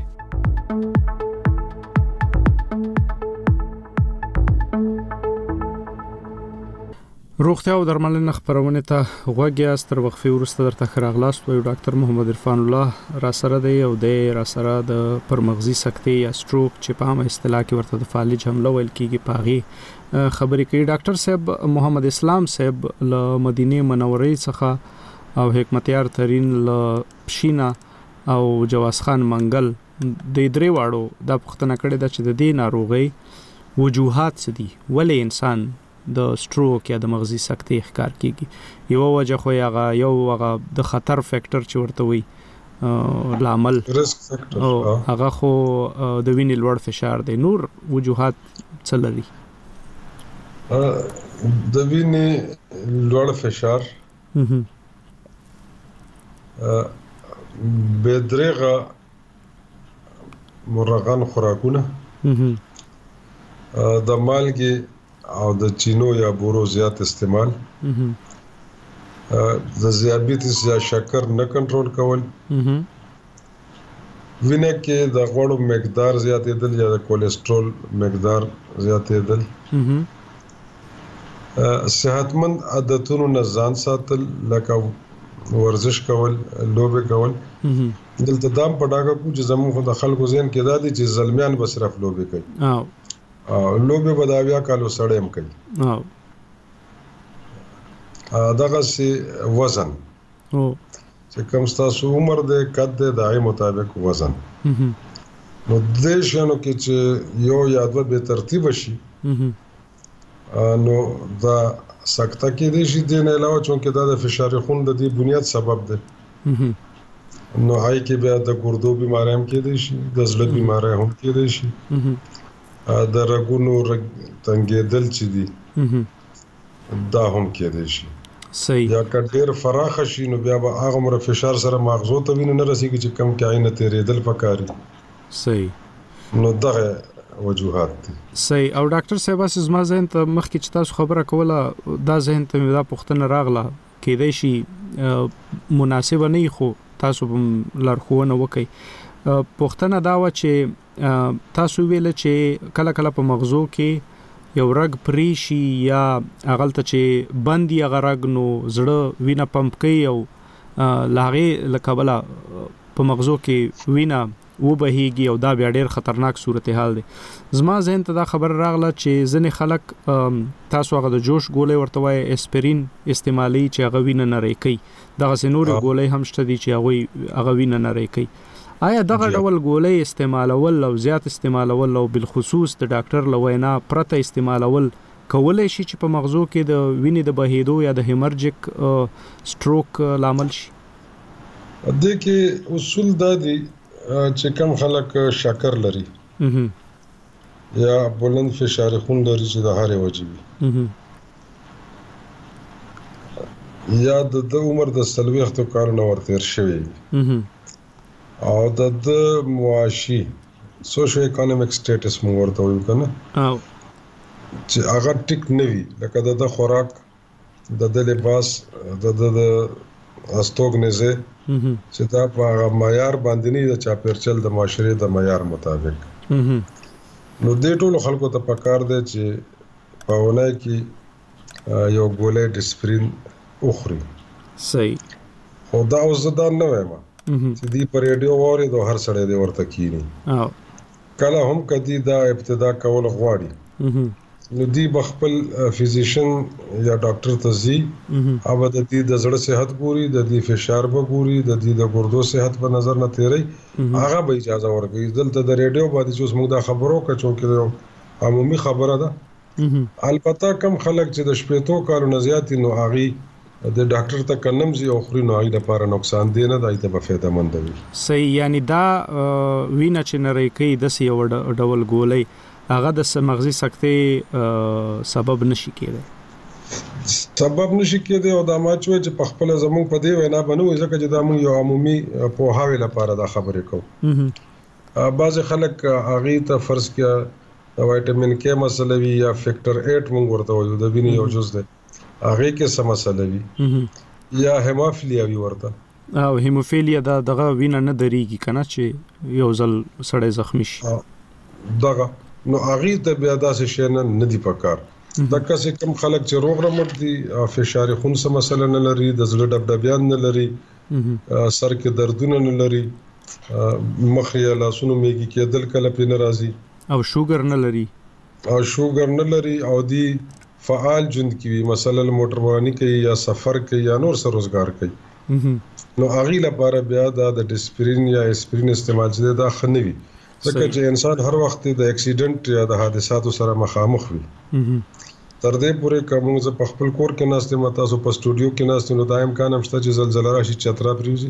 [SPEAKER 2] روغتیا او درملنه خبرونه ته غوږی است. تر وقفې وروسته درته ښه راغلاست. وایو ډاکټر محمد عرفان الله را سره دی او د را سره د پرمغزي سکتې یا سټروک چې په عامه اصطلاح کې ورته د فالج حمله ویل کېږي پاغي خبرې کوي. ډاکټر صاحب محمد اسلام صاحب له مدینه منورې څخه او حکمتیار ترين له شینا او جواز خان منګل د درې واړو د پښتنه کړي د چې د دې ناروغي وجوهات څه دي، ولې انسان د سټروک یا د مغزي سکتې ښکار کیږي. یو وجه خو هغه یو هغه د خطر فیکٹر چې ورته وي لامل
[SPEAKER 5] ریسک فیکٹر
[SPEAKER 2] هغه خو د وینې لوړ فشار دی. نور وجوهات څه لري؟
[SPEAKER 5] د وینې لوړ فشار، بدرغه مرغان خوراکونه، د مالګي او د چینو یا بورو زیات استعمال، د ذیابیطس یا شکر نه کنټرول کول، وینه کې د غوړو مقدار زیاتېدل یا د کولیسټرول مقدار زیاتېدل، صحتمند عادتونو نه ځان ساتل لکه ورزش کول، لوبه کول. دلته دام په ډاګه کو چې زموږ د خلکو ذهن کې دا دي چې زلمیان به صرف لوبه کوي او لوبه بداویا کالو سړی هم کوي. او دغه سي وزن او چې کوم تاسو عمر دې قد دې دای مطابق وزن نو دې شنو کې چې یو یا دوه به ترتیب شي نو دا سکته کې دې شي دې نه علاوه چې دا د فشار خون د دې بنیاد سبب ده. نو هاي کې بیا د ګردو بیماری هم کې دي شي، د زړه بیماری هم کې دي شي، د رګونو رګ تنګېدل چې دي دا هم کې دي شي.
[SPEAKER 2] صحیح.
[SPEAKER 5] یا کډیر فراخ شي نو بیا به هغه مر فشار سره مغزو ته ویني نه رسیږي چې کم کې عینه تیرېدل پکاري.
[SPEAKER 2] صحیح.
[SPEAKER 5] نو دغه وجوهات دي.
[SPEAKER 2] صحیح. او ډاکټر صاحب اس ما ذهن ته مخکې چې تاسو خبره کوله دا ذهن ته دا پوښتنه راغله کېدای شي مناسب نه خو تاسو هم لارښوونه وکړئ. پوښتنه دا و چې تاسو ویل چې کله کله په مغزو کې یو رګ پرې شي یا اغلته چې بندي غرګ نو زړه وینه پمپ کوي او لاغه لکبله په مغزو کې وینه و بهيږي او دا بیا ډېر خطرناک صورتحال دی. زما ذهن ته دا خبر راغله چې ځنې خلک تاسو هغه د جوش ګولې ورته وای اسپرین استعمالي چې هغه وینه نه ریکي، دغه سينوري ګولې هم شته دي چې هغه هغه وینه نه ریکي. آیا دغه ډول ګولې استعمالول او زیات استعمالول او بالخصوص د ډاکټر لوینا پرته استعمالول کولای شي چې په مغزو کې د وینې د بهیدو یا د هیمرجیک سټروک لامل شي؟
[SPEAKER 5] د کې اصول دا دي چې کم خلک شکر لري یا بلند فشار خون لري چې د هارې وجبي یا د عمر د سلويختو کارونه ورته شوی او د معاشي سوشو اکونومیک سټیټس مو ورته وایو کنه او چې هغه ټیک نه وي لکه د خوراک د لباس د د استوګنزه چې دا په معیار باندې نه د چاپیرچل د معاشري د معیار مطابق نو د ټولو خلکو ته پکار دی چې په ولای کې یو ګولې ډسپرین اخري.
[SPEAKER 2] صحیح.
[SPEAKER 5] خدا اوس دا نه وایم چې دی پر ریډیو وره د هر سړی دی ورته کینی او کله هم کدی دا ابتدا کول غواړي نو دی بخپل فزیشن یا ډاکټر ته زی او د دې د زړه صحت ګوري، د دې فشار به ګوري، د دې د ګردو صحت په نظر نه تیری هغه به اجازه ورکړي. دلته د ریډیو باندې چې موږ دا خبرو کچو کې عمومي خبره ده. البته کم خلک چې د شپېتو کالو نه زیات نو هغه د ډاکټر ته کنم زی او خوري نو غي لپاره نقصان دی نه دای ته به فایده مند وي.
[SPEAKER 2] صحیح، یعنی دا وینه چې نری کوي د سی یو ډول ګولۍ هغه د مغزي سکتې سبب نشي کېدای
[SPEAKER 5] سبب نشي کېدای او دا ما چې په خپل زمون په دی وینا بنو ځکه چې دا مون یو عمومي پوهاوی لپاره دا خبرې کوو. بعض خلک هغه ته فرض کړه وایټامین کې مسله وی یا فیکٹر آټ مونږ ورته وایو د وینې یو جز دی هغه کې سم مسله وی یا هیموفیلیا وی ورته
[SPEAKER 2] او هیموفیلیا دا دغه وینه نه دریږي کنه چې یو ځل سړی زخمی شي
[SPEAKER 5] دغه نو هغه ته بیا داسې شي نه ندی پکار دغه څه کم خلک چې روغ رمټ دي فشار خون سم مسله نه لري د زړه ډبډبیان نه لري سر کې دردونه نه لري مخ یا لاسونو میږي کېدل کله په ناراضي
[SPEAKER 2] او شوګر نه لري
[SPEAKER 5] او شوګر نه لري او دی فعال جند کی وی مثلا موټروانی کوي یا سفر کوي یا نور سره روزګار کوي نو اغي لپاره بیا د ډسپرین یا اسپرین استعمال چې دا خنوي ځکه چې انسان هر وخت د اکسیډنټ یا د حادثاتو سره مخامخ وي تر دې پورې کوم ز په خپل کور کې ناشته متا سو په سټوډیو کې ناشته نو دایم کان همشته چې زلزلہ راشي چترا پریوزي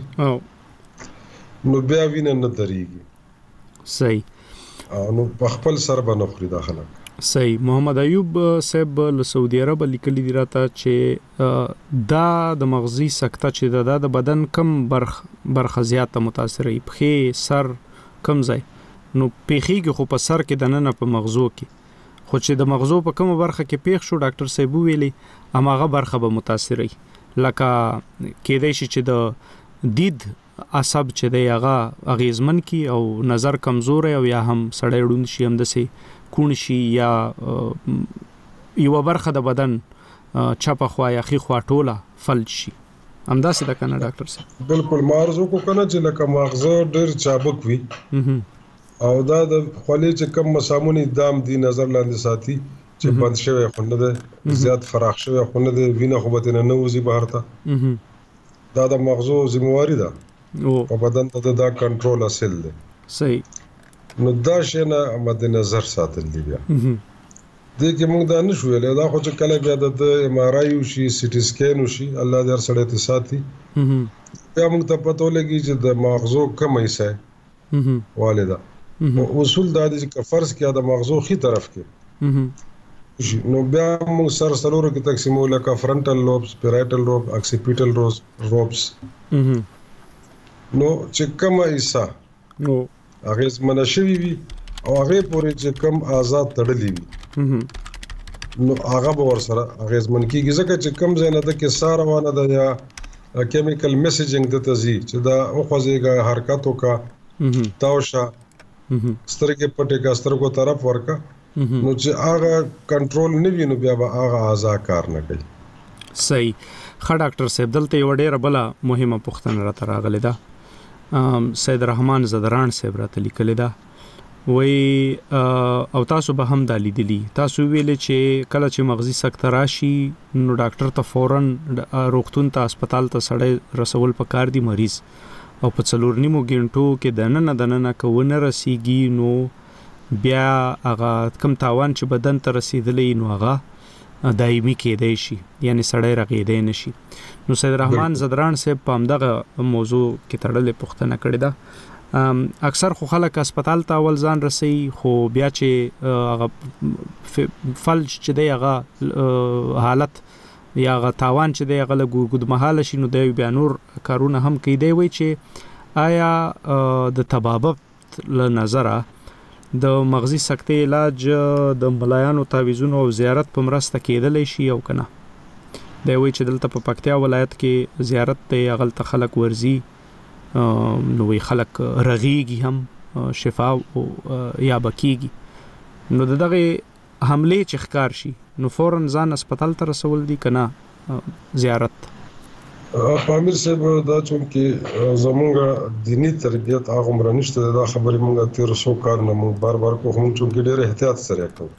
[SPEAKER 5] نو بیا وینه نه دريږي.
[SPEAKER 2] صحیح،
[SPEAKER 5] نو په خپل سر باندې خوري داخله.
[SPEAKER 2] صحیح. محمد ایوب صاحب له سعودي عرب لیکلي دی راته چې دا د مغزي سکته چې د بدن کم برخ برخه زیاته متاثر وي په سر کم ځای نو پیخیږي خو په سر کې د نن په مغزو کې خو چې د مغزو په کومه برخه کې پیښ شو ډاکټر صاحب ویلي اماغه برخه به متاثر وي لکه کېدای شي چې د دید عصب چې دی هغه اغیزمن کی او نظر کمزور او یا هم سړی ړوند شي هم دسي کون شي یا یو برخه د بدن چپه خوا یا خي خوا ټوله فلج شي همداسې د کنه ډاکټر صاحب
[SPEAKER 5] بالکل مارزو کو کنه چې لکه مغزه ډیر چابک وي او دا د خولې چې کم مسامونی دام دی نظر لاندې ساتي چې بند شوی خونه ده زیات فراخ شوی خونه ده وینه خو به نه وځي بهر ته دا د مغزو ذمہواری ده او بدن ته دا کنټرول اصل ده.
[SPEAKER 2] صحیح،
[SPEAKER 5] نو دا شی نه مد نظر ساتل دی بیا دې کې موږ دا نشو ویل دا خو چې کله بیا د ایم آر آی شي سی ټي سکین شي الله دې هر سړی ته ساتي بیا موږ ته پته لګي چې د مغزو کم حصہ والده اصول دا دي چې فرض کړه د مغزو خي طرف کې نو بیا موږ سر سلورو کې تقسیمو لکه فرنټل لوبس پیرایټل لوب اکسیپیټل لوبس نو چې کومه حصہ
[SPEAKER 2] نو
[SPEAKER 5] هغه منشوي وي او هغه پورې چې کم آزاد تړلې وي نو هغه به ور سره هغه زمن کېږي ځکه چې کم ځای نه د کې سار روانه ده یا کیمیکل میسیجینګ د تزي چې دا او خوځيږي حرکتو کا تاوشا سترګې پټې کا سترګو طرف ورکا نو چې هغه کنټرول نه وي نو بیا به هغه آزاد کار نه کوي.
[SPEAKER 2] صحیح. خا ډاکټر صاحب دلته یو ډیره بل مهمه پوښتنه راته راغله ده سید رحمان زدران صاحب راته لیکل ده وای او تاسو به هم د لیدلی تاسو ویلې چې کله چې مغزي سکته راشي نو ډاکټر ته فورن روغتون ته هسپتال ته سړی رسول پکار دی مریض او په څلور نیمو غنټو کې دننه دننه کوونه رسیږي نو بیا هغه کم تاوان چې بدن ته رسیدلې نو هغه دایمي کېدای شي یعنی سړی رغېدای نشي. نو سید رحمان زدران صاحب په همدغه موضوع کې تړلې پوښتنه کړې ده اکثر خو خلک هسپتال ته اول ځان رسي خو بیا چې هغه فلج چې دی هغه حالت یا هغه تاوان چې دی هغه لګود مهاله شي نو دی بیا نور کارونه هم کوي دی وای چې آیا د طبابت له نظره د مغزي سکته علاج د ملایانو تعویذونو او زیارت په مرسته کېدلی شي او کنه دی وای چې دلته په پکتیا ولایت کې زیارت ته غلط خلک ورزي نو وی خلک رغيږي هم شفا او یا بکیږي نو دغه حمله چې ښکار شي نو فورن ځان هسپتال ته رسول دي کنه زیارت.
[SPEAKER 5] پامیر صاحب دا چې زمونږ دینی تربیت هغه عمر نشته دا خبرې مونږه تیر سو کار نه مونږ بار بار کوو چې ډېر احتیاط سره کوو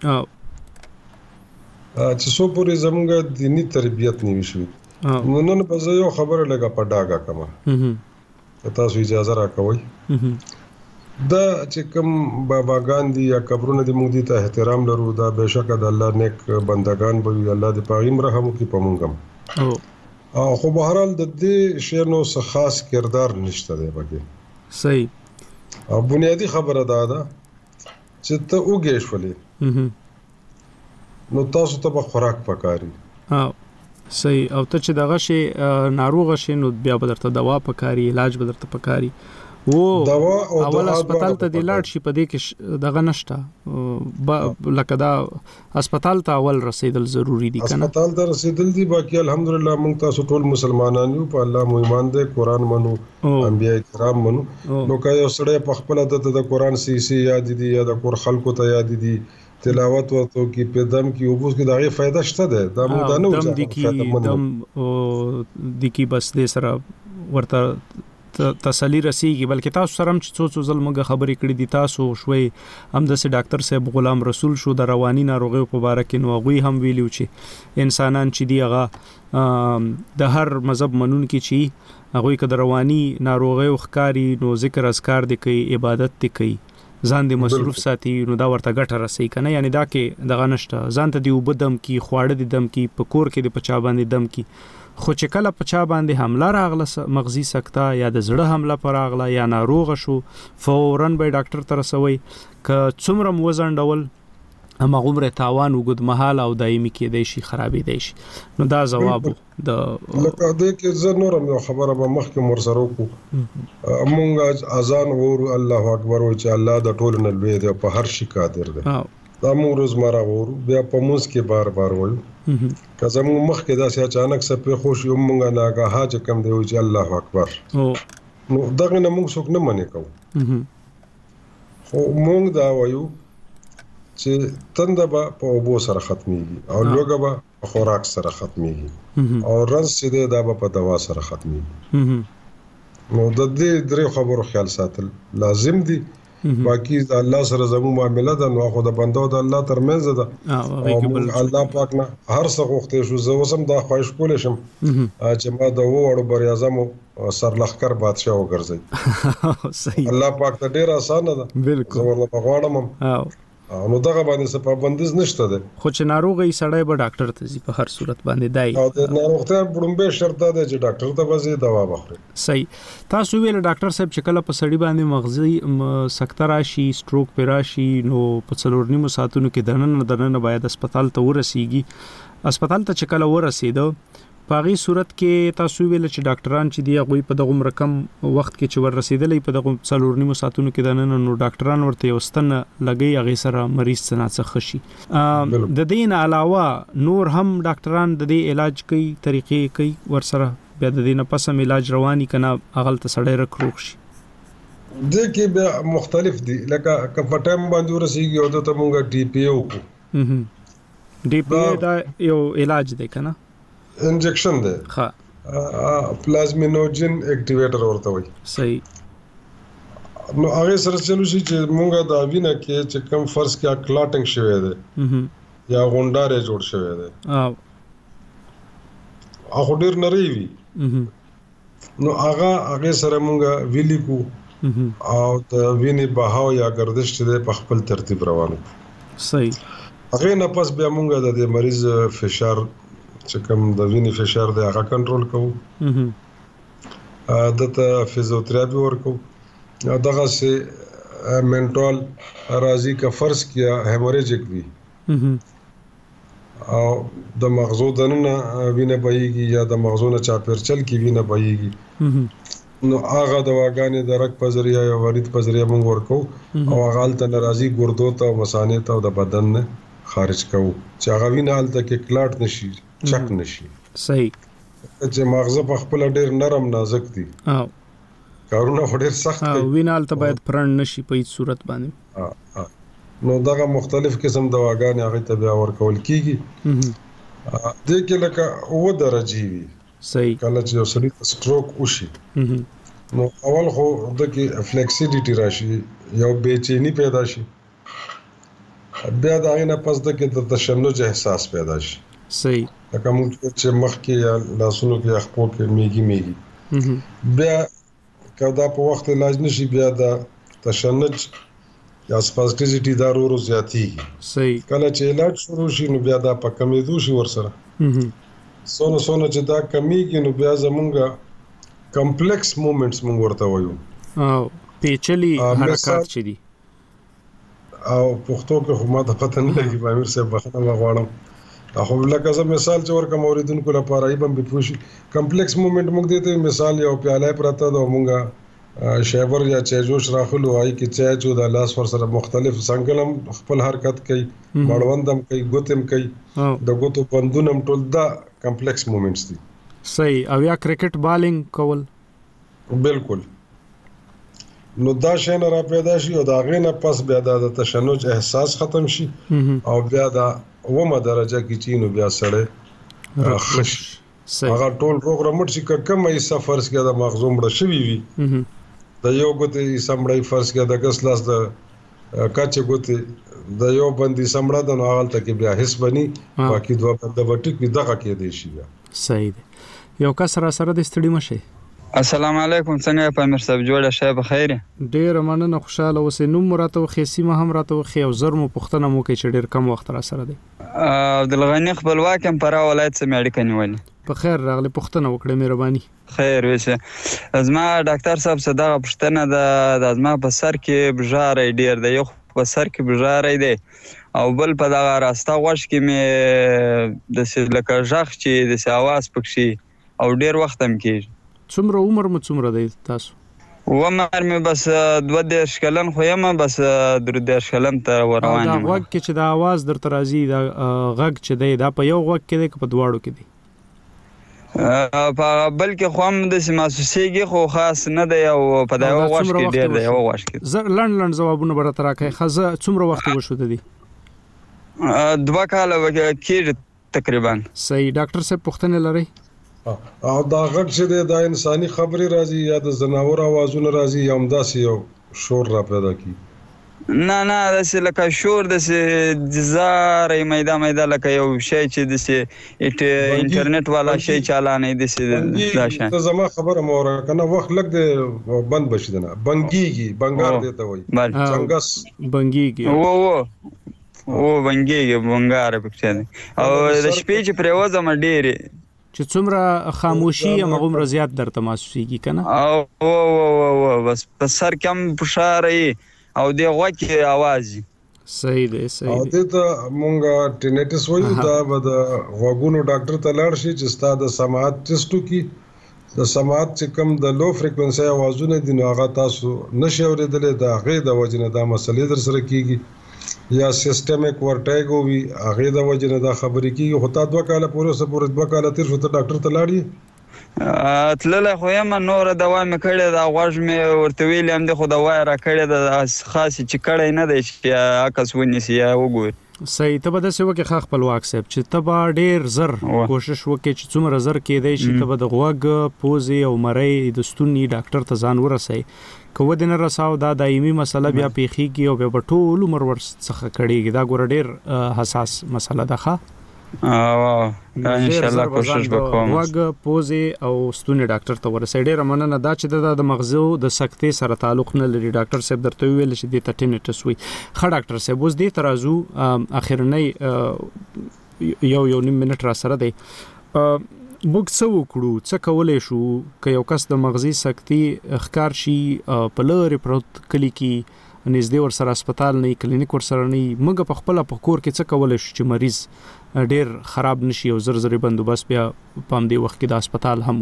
[SPEAKER 5] چې سو پورې زمونږ دینی تربیت نیوي شي نو نن په یو خبره لګه پډاګه کما تاسو اجازه راکوي دا چې کوم باباګان دي یا قبرونه دي مونږ دي ته احترام لرو دا بهشکه د الله نیک بندگان به الله دې پاغیم رحم کوي په مونږم خو بهرحال د دې شی نو څه خاص کردار نشته دی پکې.
[SPEAKER 2] صحیح.
[SPEAKER 5] او بنیادی خبره دا ده چې ته وګې شولې نو تاسو ته به خوراک پکاري.
[SPEAKER 2] ها صحیح. او ته چې دغه شی ناروغ شې نو بیا به درته دوا پکاري، علاج به درته پکاري. و
[SPEAKER 5] دوا او
[SPEAKER 2] اول هسپتال ته دی لاړ شي په دې کې دغه نشته لکه دا هسپتال ته اول رسیدل ضروری دي کنه.
[SPEAKER 5] هسپتال ته رسیدل دي. باقي الحمدلله موږ تاسو ټول مسلمانان یو، په الله مو ایمان دی، قران منو، انبیاء کرام منو. نو که یو سړی په خپل د قران سی سی یاد دي یا د کور خلکو ته یاد دي تلاوت ورته کی په دم کې او بوس کې دغه فائدہ شته ده. دا موږ دا نه
[SPEAKER 2] دم دي کی دم دي کی بس دې سره ورته تسلی رسیږي. بلکې تاسو سره هم چې څو څو ځل موږ خبرې کړې دي، تاسو شوي هم د ډاکټر صاحب غلام رسول شو د رواني ناروغیو په اړه کې، نو هغه هم ویلو چې انسانان چې دی هغه د هر مذهب منونکي چې هغه کده رواني ناروغیو ښکاری نو ذکر اذکار دي کوي، عبادت دي کوي، ځان دې مصروف ساتي، نو دا ورته ګټه رسي کنه. یعنی دا کې دغه نشته ځان ته دی وبدم کی خواړه دي دم کی په کور کې د پچا باندې دم کی. خو چې کله پچا باندې حمله راغله مغزي سکته یا د زړه حمله پر راغله یا ناروغ شو، فورن به ډاکټر ته رسوي. که څومره وزن ډول اما عمر تاوان وګد محال او دایمي کې دی شي خرابې دی شي. نو دا جواب د
[SPEAKER 5] لکه دې کې زه نورم یو خبره به مخکې مر سره وکړو. مونږ اذان وورو الله اکبر او چې الله د ټول نه لوی دی په هر شي قادر دی. دا مونږ روزمره وورو بیا په موږ کې بار بار وایو. که زموږ مخکې دا چې اچانک څه په خوش یو مونږه ناګه چې کم دی چې الله اکبر نو دغه نه مونږ څوک نه منې کوو. خو مونږ دا وایو چې تنده به په اوبو سره ختميږي او لوګه به په خوراک سره ختميږي او رنځ چې دی دا به په دوا سره ختميږي. نو د دې درې خبرو خیال ساتل لازم دي. باقي الله سره زموږ معاملې ده نو خو د بندو د الله ترمنځ ده او الله پاک نه هر څه غوښته شو. زه وسم دا خواهش کولې شم چې ما د وړو بر اعظم سرلخکر بادشاہ وګرځي.
[SPEAKER 2] صحیح.
[SPEAKER 5] الله پاک ته ډیر اسانه ده.
[SPEAKER 2] بالکل.
[SPEAKER 5] زه ورته غواړم نو دغه باندې څه پابندیز نشته ده.
[SPEAKER 2] خو چې ناروغي سړی به ډاکټر ته ځي په هر صورت باندې دای.
[SPEAKER 5] او د ناروغته بړمبه شرط ده چې ډاکټر ته وځي دوا واخلي.
[SPEAKER 2] صحیح. تاسو ویل ډاکټر صاحب چې کله په سړی باندې مغزي سکته راشي، سټروک پر راشي، نو په څلور نیمو ساعتونو کې دننه دننه باید هسپتال ته ورسیږي. هسپتال ته چې کله ورسیدو پاغي صورت کې تاسو ویل چې ډاکټران چې دی هغه په دغه رقم وخت کې چې ور رسیدلې په دغه څلور نیمو ساعتونو کې دننه نو ډاکټران ورته وستن لګي هغه سره مریض څنګه خشي. د دین علاوه نور هم ډاکټران د دې علاج کوي، طریقې کوي ور سره بیا د دې نه پس هم علاج رواني کنه اغل ته سړی رکروخ شي.
[SPEAKER 5] د کې بیا مختلف دي لکه کپټم باندې ورسیږي او ته مونږه ډي پی او کو
[SPEAKER 2] ډي پی دا یو علاج دی کنه
[SPEAKER 5] انجکشن ده.
[SPEAKER 2] ها
[SPEAKER 5] پلازمینوجن اکټیویټر ورته وایي.
[SPEAKER 2] صحیح.
[SPEAKER 5] نو هغه سره چلو شي چې مونږه دا وینه کې چې کم فرض کې کلاټینګ شوی دی یا غونډاره جوړ شوی دی او هغه ډیر نری وي نو هغه هغه سره مونږه ویلی کو او د وینې بهاو یا گردش چې په خپل ترتیب روانو.
[SPEAKER 2] صحیح.
[SPEAKER 5] هغه نه پس بیا مونږه د مریض فشار چې کوم د وینې فشار دی هغه کنټرول کوو. دته فزیوتراپي ورکو. دغه سه منټال راضی کا فرض کیا هیموریجیک وی او د مغزو دنه وینه بهيږي یا د مغزو نه چاپیرچل کی وینه بهيږي نو هغه دواګانې د رګ په ذریعہ یا ورید په ذریعہ موږ ورکو او هغه حالت ناراضي ګردو ته او مثانه ته د بدن نه خارج کوو چې هغه وینه حالت کې کلاټ نشي چک نشي.
[SPEAKER 2] صحیح.
[SPEAKER 5] چې مغزه په خپل ډیر نرم نازک دي او کارونه ډیر سخت دي
[SPEAKER 2] وینه حالت باید پرن نشي په هیڅ صورت باندې.
[SPEAKER 5] نو دغه مختلف قسم دواګانې هغه ته بیا ورکول کیږي. د کې لکه و درجه وي.
[SPEAKER 2] صحیح.
[SPEAKER 5] کله چې یو سړی سټروک وشي نو اول خو د کې فلیکسیډیټي راشي یو بېچینی پیدا شي بیا دا نه پس د کې د تشنج احساس پیدا شي.
[SPEAKER 2] صحیح.
[SPEAKER 5] لکه موږ چې مخ کې یا لاسونو کې خپل کې میګي میګي بیا کدا په وخت علاج نشي بیا دا تشنج یا سپاسټیزیټي دا ورو زیاتیږي.
[SPEAKER 2] صحیح.
[SPEAKER 5] کله چې علاج شروع شي نو بیا دا په کمېدو شي ورسره سونه سونه چې دا کمیږي نو بیا زمونږ کمپلیکس موومېنټس مونږ ورته وایو
[SPEAKER 2] او پیچلي حرکات چې دي
[SPEAKER 5] او پښتو کې خو ما ته پته نه لګي په امیر صاحب بخښنه غواړم خو لکه زه مثال چې ورکوم اوریدونکو لپاره یې هم پوښي کمپلیکس موومېنټ موږ دته مثال یو پیاله پراته ده مونږه شیبر یا چایجوش راخلو آی کې چای جو د لاس ور سره مختلف څنګه خپل حرکت کوي مړوندم کوي ګوتم کوي د ګوتو بندونم ټول دا کمپلیکس موومېنټس دي
[SPEAKER 2] صحیح او یا کرکټ بالینګ کول
[SPEAKER 5] بالکل نو دا شین را پیدا شي او دا غینه پس بیا د تشنج احساس ختم شي او بیا دا ومه درجه کې چینو بیا سره خش هغه ټول روغ رمټ چې کومه یې سفرس کې د مغزو مړ شوی وي د یو ګوتې سمړی فرض کې د ګس لاس د کاچ ګوتې د یو بندي سمړه د نو حالت کې بیا حس بني باقي دوه بند وټیک وي دغه کې دی شي
[SPEAKER 2] صحیح دی یو کس را سره د ستړي مشه
[SPEAKER 6] السلام علیکم څنګه په امیر صاحب جوړه شه په خیر
[SPEAKER 2] ډیر مننه خوشاله اوسې نو مراته خو سیمه هم راته خو یو زر مو پښتنه مو کې چې ډیر کم وخت را سره دی
[SPEAKER 6] عبدالغنی خپلواک هم پر ولایت سم اړیکه نیولې
[SPEAKER 2] په خیر راغلی پښتنه وکړه مهرباني
[SPEAKER 6] خیر وشه ازما ډاکټر صاحب صدقه پښتنه د ازما په سر کې بجارې ډیر دی یو په سر کې بجارې دی او بل په دغه راسته غوښ کې مې د لکه ژغ چې د اواز پکې او ډیر وخت هم کېږي
[SPEAKER 2] څومره عمر مو څومره دی تاسو
[SPEAKER 6] عمر مې بس دوه دېرش کلن خو یم بس درې دېرش کلن ته روان یم
[SPEAKER 2] دا غوږ کې چې د اواز درته راځي دا غږ چې دی دا په یو غوږ کې دی که په دواړو کې دی
[SPEAKER 6] په بل کې خو هم داسې محسوسېږي خو خاص نه دی او په دا یو غوږ کې ډېر دی یو غوږ کې
[SPEAKER 2] زه لنډ لنډ ځوابونه به راته راکړئ ښه زه څومره وخت وشو د دې
[SPEAKER 6] دوه کاله کېږي تقریبا
[SPEAKER 2] صحیح ډاکټر صاحب پوښتنې لرئ
[SPEAKER 5] او دا غږ چې دی دا انساني خبرې راځي یا د زناور اوازونه راځي یا همداسې یو شور را پیدا کی
[SPEAKER 6] نه نه داسې لکه شور داسې جزارې میدا میدا لکه یو شی چې داسې انټرنیټ والا شی چالانې داسې دا شی
[SPEAKER 5] ته زما خبره مو راکنه وخت لګ دی بند بشي دنه بنګيږي بنګار دی ته وایي څنګه
[SPEAKER 2] بنګيږي
[SPEAKER 6] او او او بنګيږي بنګار پکې او د شپې چې پروازم ډېرې
[SPEAKER 2] چې څومره خاموشي یا مغوم رضایت درته محسوسيږي کنه
[SPEAKER 6] او او او بس په سر کم پښاري او دی غوږی आवाज
[SPEAKER 2] صحیح دی صحیح
[SPEAKER 5] او ته مونږه ټینیټس وایو دا به د غوږونو ډاکټر ته لاړ شي چې ستاسو د سماعت ټیسټو کې د سماعت چې کم د لو فریکوئنسي आवाजونه دي نو هغه تاسو نشئ اورېدلې دا غي د وجنه دا مسلې در سره کیږي یا سیستمیک ورټایګو وی هغه د وجنه دا خبرې کیږي خو تا دوه کاله پورې سره پورې دوه کاله تیر شو ته ډاکټر ته لاړی
[SPEAKER 6] تلله خو یم نور دوا مې کړې دا غوږ مې ورته ویل هم د خو دوا را کړې د خاص چې کړې نه دی چې عکس ونیسي یا وګوري
[SPEAKER 2] صحیح ته به داسې وکړې ښه خپلواک صاحب چې ته به ډېر زر کوشش وکړې چې څومره زر کېدی شي ته به د غوږ پوزې او مرۍ د ستوني ډاکټر ته ځان ورسوي که ودې نه رساو دا دایمي مسله بیا پیښیږي او بیا به ټول عمر ورڅخه کړېږي دا ګوره ډېر حساس مسله ده ښه
[SPEAKER 6] او ان شاء الله کوشش وکوم
[SPEAKER 2] غوږ پوزې او ستوني ډاکټر ته ورسوي ډېره مننه دا چې د مغزو د سکتې سره تعلق نه لري ډاکټر صاحب درته ویل چې دې ته ټینیټس وي ښه ډاکټر صاحب اوس دې ته راځو اخرنی یو یو نیم منټ را سره دی موږ څه وکړو څه کولی شو که یو کس د مغزي سکتې ښکار شي په لرې پروت کلي کې نږدې ورسره هسپتال نه کلینیک ورسره نه موږ په خپله په کور کې څه کولی شو چې مریض ډېر خراب نشي او زر زرې بندوبست بیا په همدې وخت کې د هسپتال هم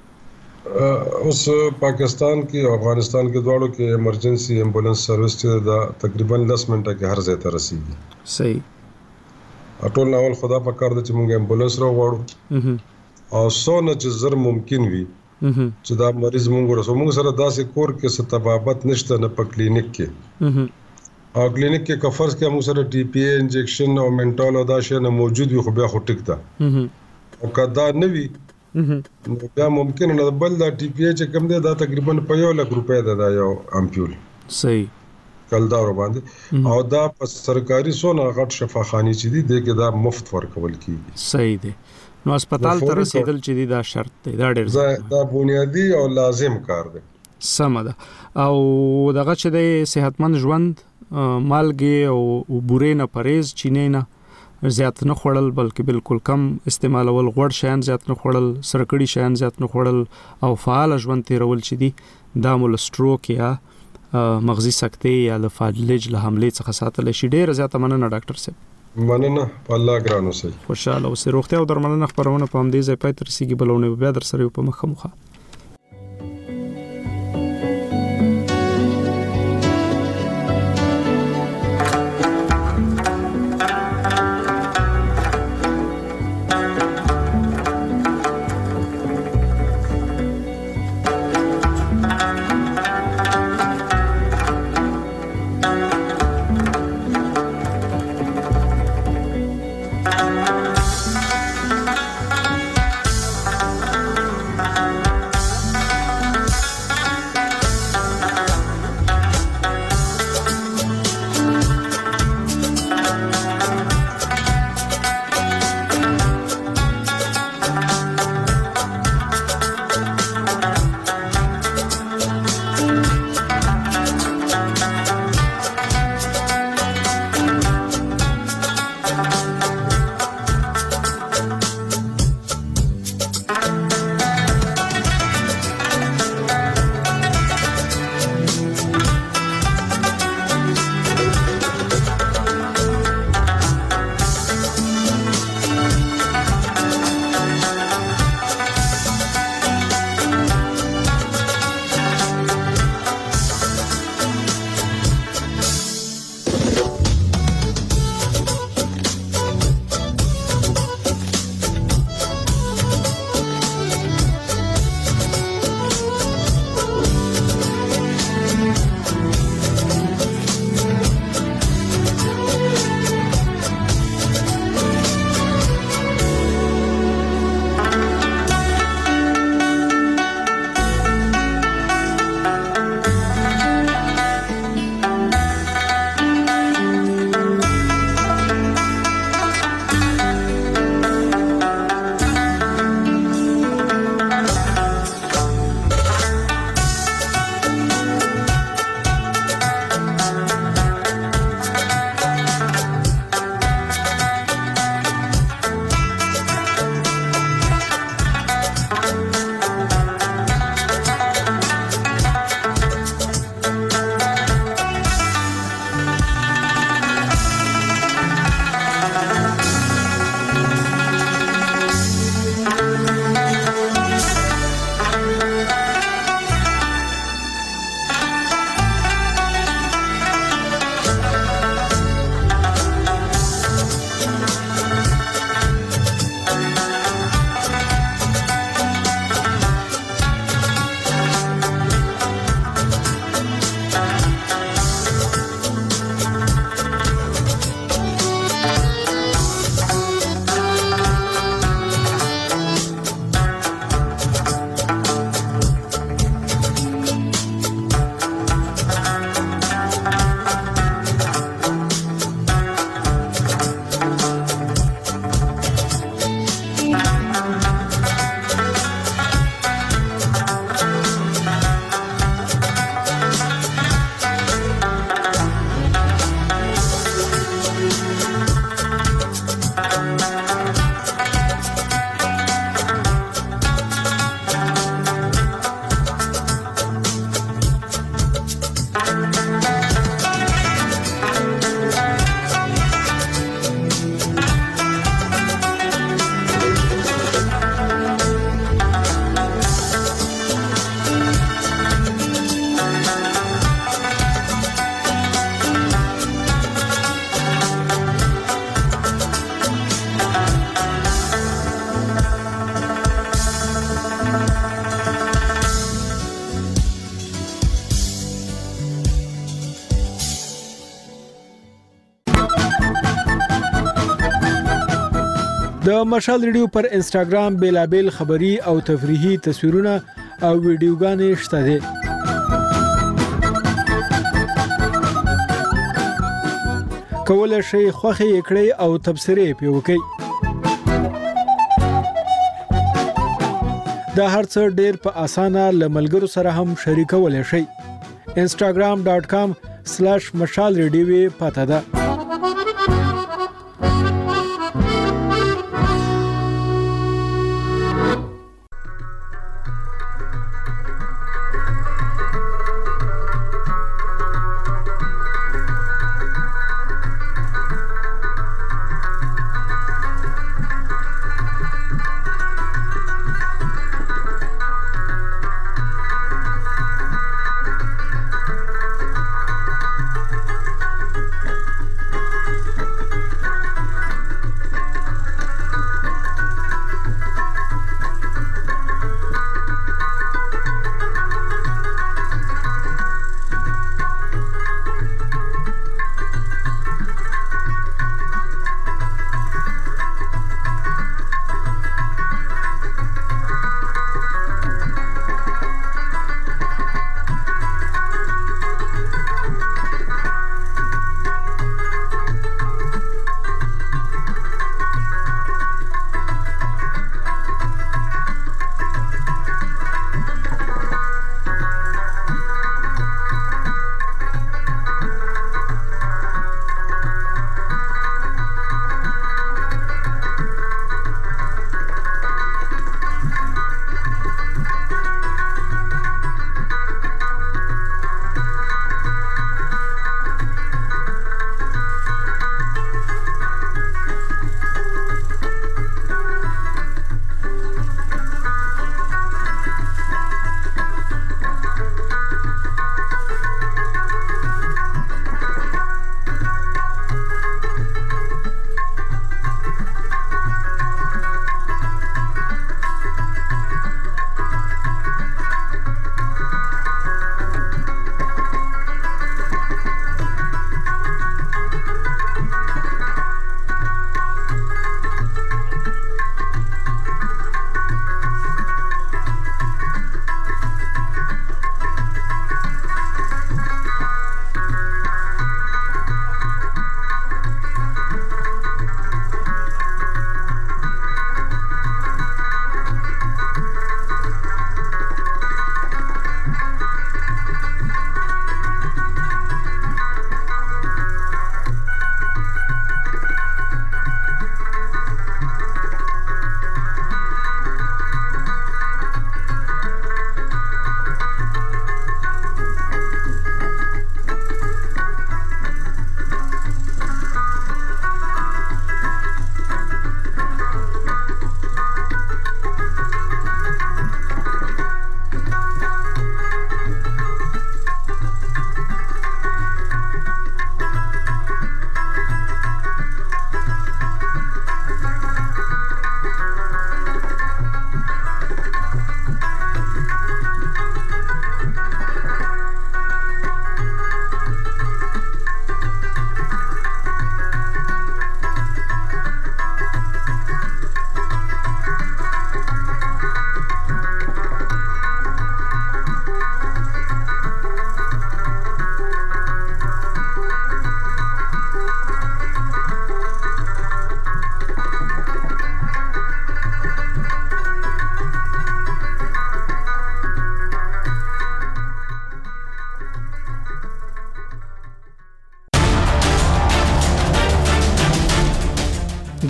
[SPEAKER 2] وکړو
[SPEAKER 5] اوس پاکستان کې او افغانستان کې دواړو کې ایمرجنسي ایمبولانس سروس چې دا تقریبا لس منټه کې هر ځای ته رسیږي
[SPEAKER 2] صحیح
[SPEAKER 5] ټول ناول خدا په کار د چې موږ ایمبولانس راوغواړو او څونه چې زر ممکن وي چې دا مریض موږ ورسو موږ سره داسې کور کې څه تبابت نشته نه په کلینیک کې او کلینیک کې کفرز کې موږ سره ټي پی اي انجکشن او منټال او دا شی نه موجود وي خو بیا خو ټیک ده او کدا نه وي نو بیا ممکن نه بل دا ټي پی اي چې کوم دی دا تقریبا په یو لک روپۍ ده دا یو امپیول
[SPEAKER 2] صحیح
[SPEAKER 5] کلدار باندې او دا په سرکاري سونه غټ شفاخاني چې دي دغه دا مفت ورکول کیږي
[SPEAKER 2] صحیح دی نو هسپتال ته رسیدل چې دی دا شرط دی دا ډېر
[SPEAKER 5] دا بنیادی او لازم کار دی
[SPEAKER 2] سمه ده او دغه چې د صحتمند ژوند مالګې او بورې نه پرهیز چینې نه زیات نه خوړل بلکې بالکل کم استعمالول، غوړ شیان زیات نه خوړل، سرکړی شیان زیات نه خوړل او فعال ژوند تیرول چې دي دا مول سټروک یا مغزي سکتې یا د فالج له حملې څخه ساتل شي. ډېر زیات مننه ډاکټر صاحب.
[SPEAKER 5] مننه، په الله ګران اوسئ.
[SPEAKER 2] خوشاله اوسئ. روغتیا او درملنه خبرونه په همدې ځای پای ته رسیږي. بلونه بیا در سره په مخه مخه.
[SPEAKER 7] د مشال ریډیو پر انسټاګرام بیلابل خبری او تفریحي تصویرونه او ویډیوګانې شته دي. کولای شئ خوښه یې کړئ او تبصرې پې وکړئ. دا هر څه ډېر په اسانه له ملګرو سره هم شریکولی شئ. انسټاګرام ډاټ کام سلیش مشال ریډیو پته ده.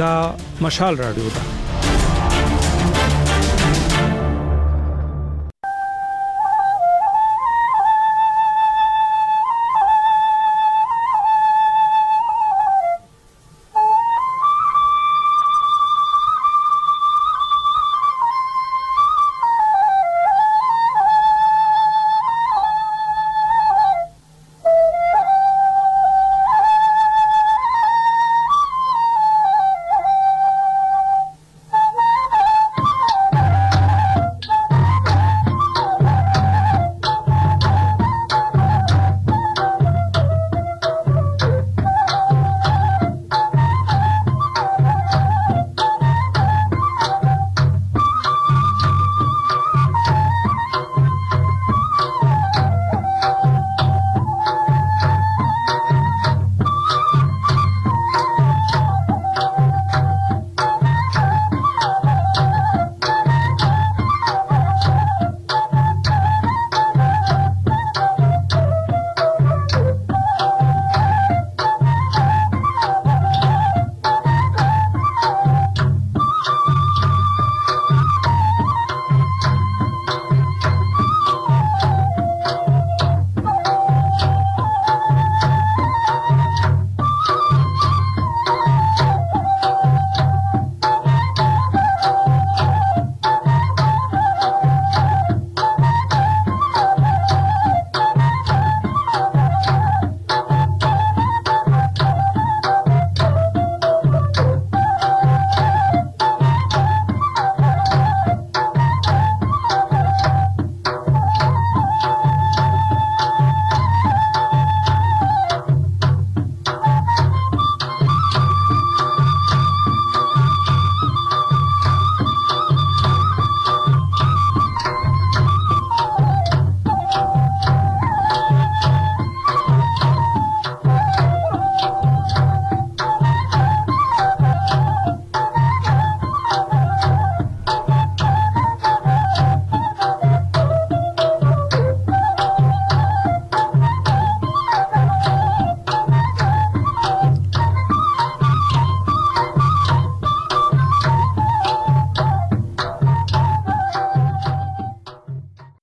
[SPEAKER 2] دا مشال رادیو ده.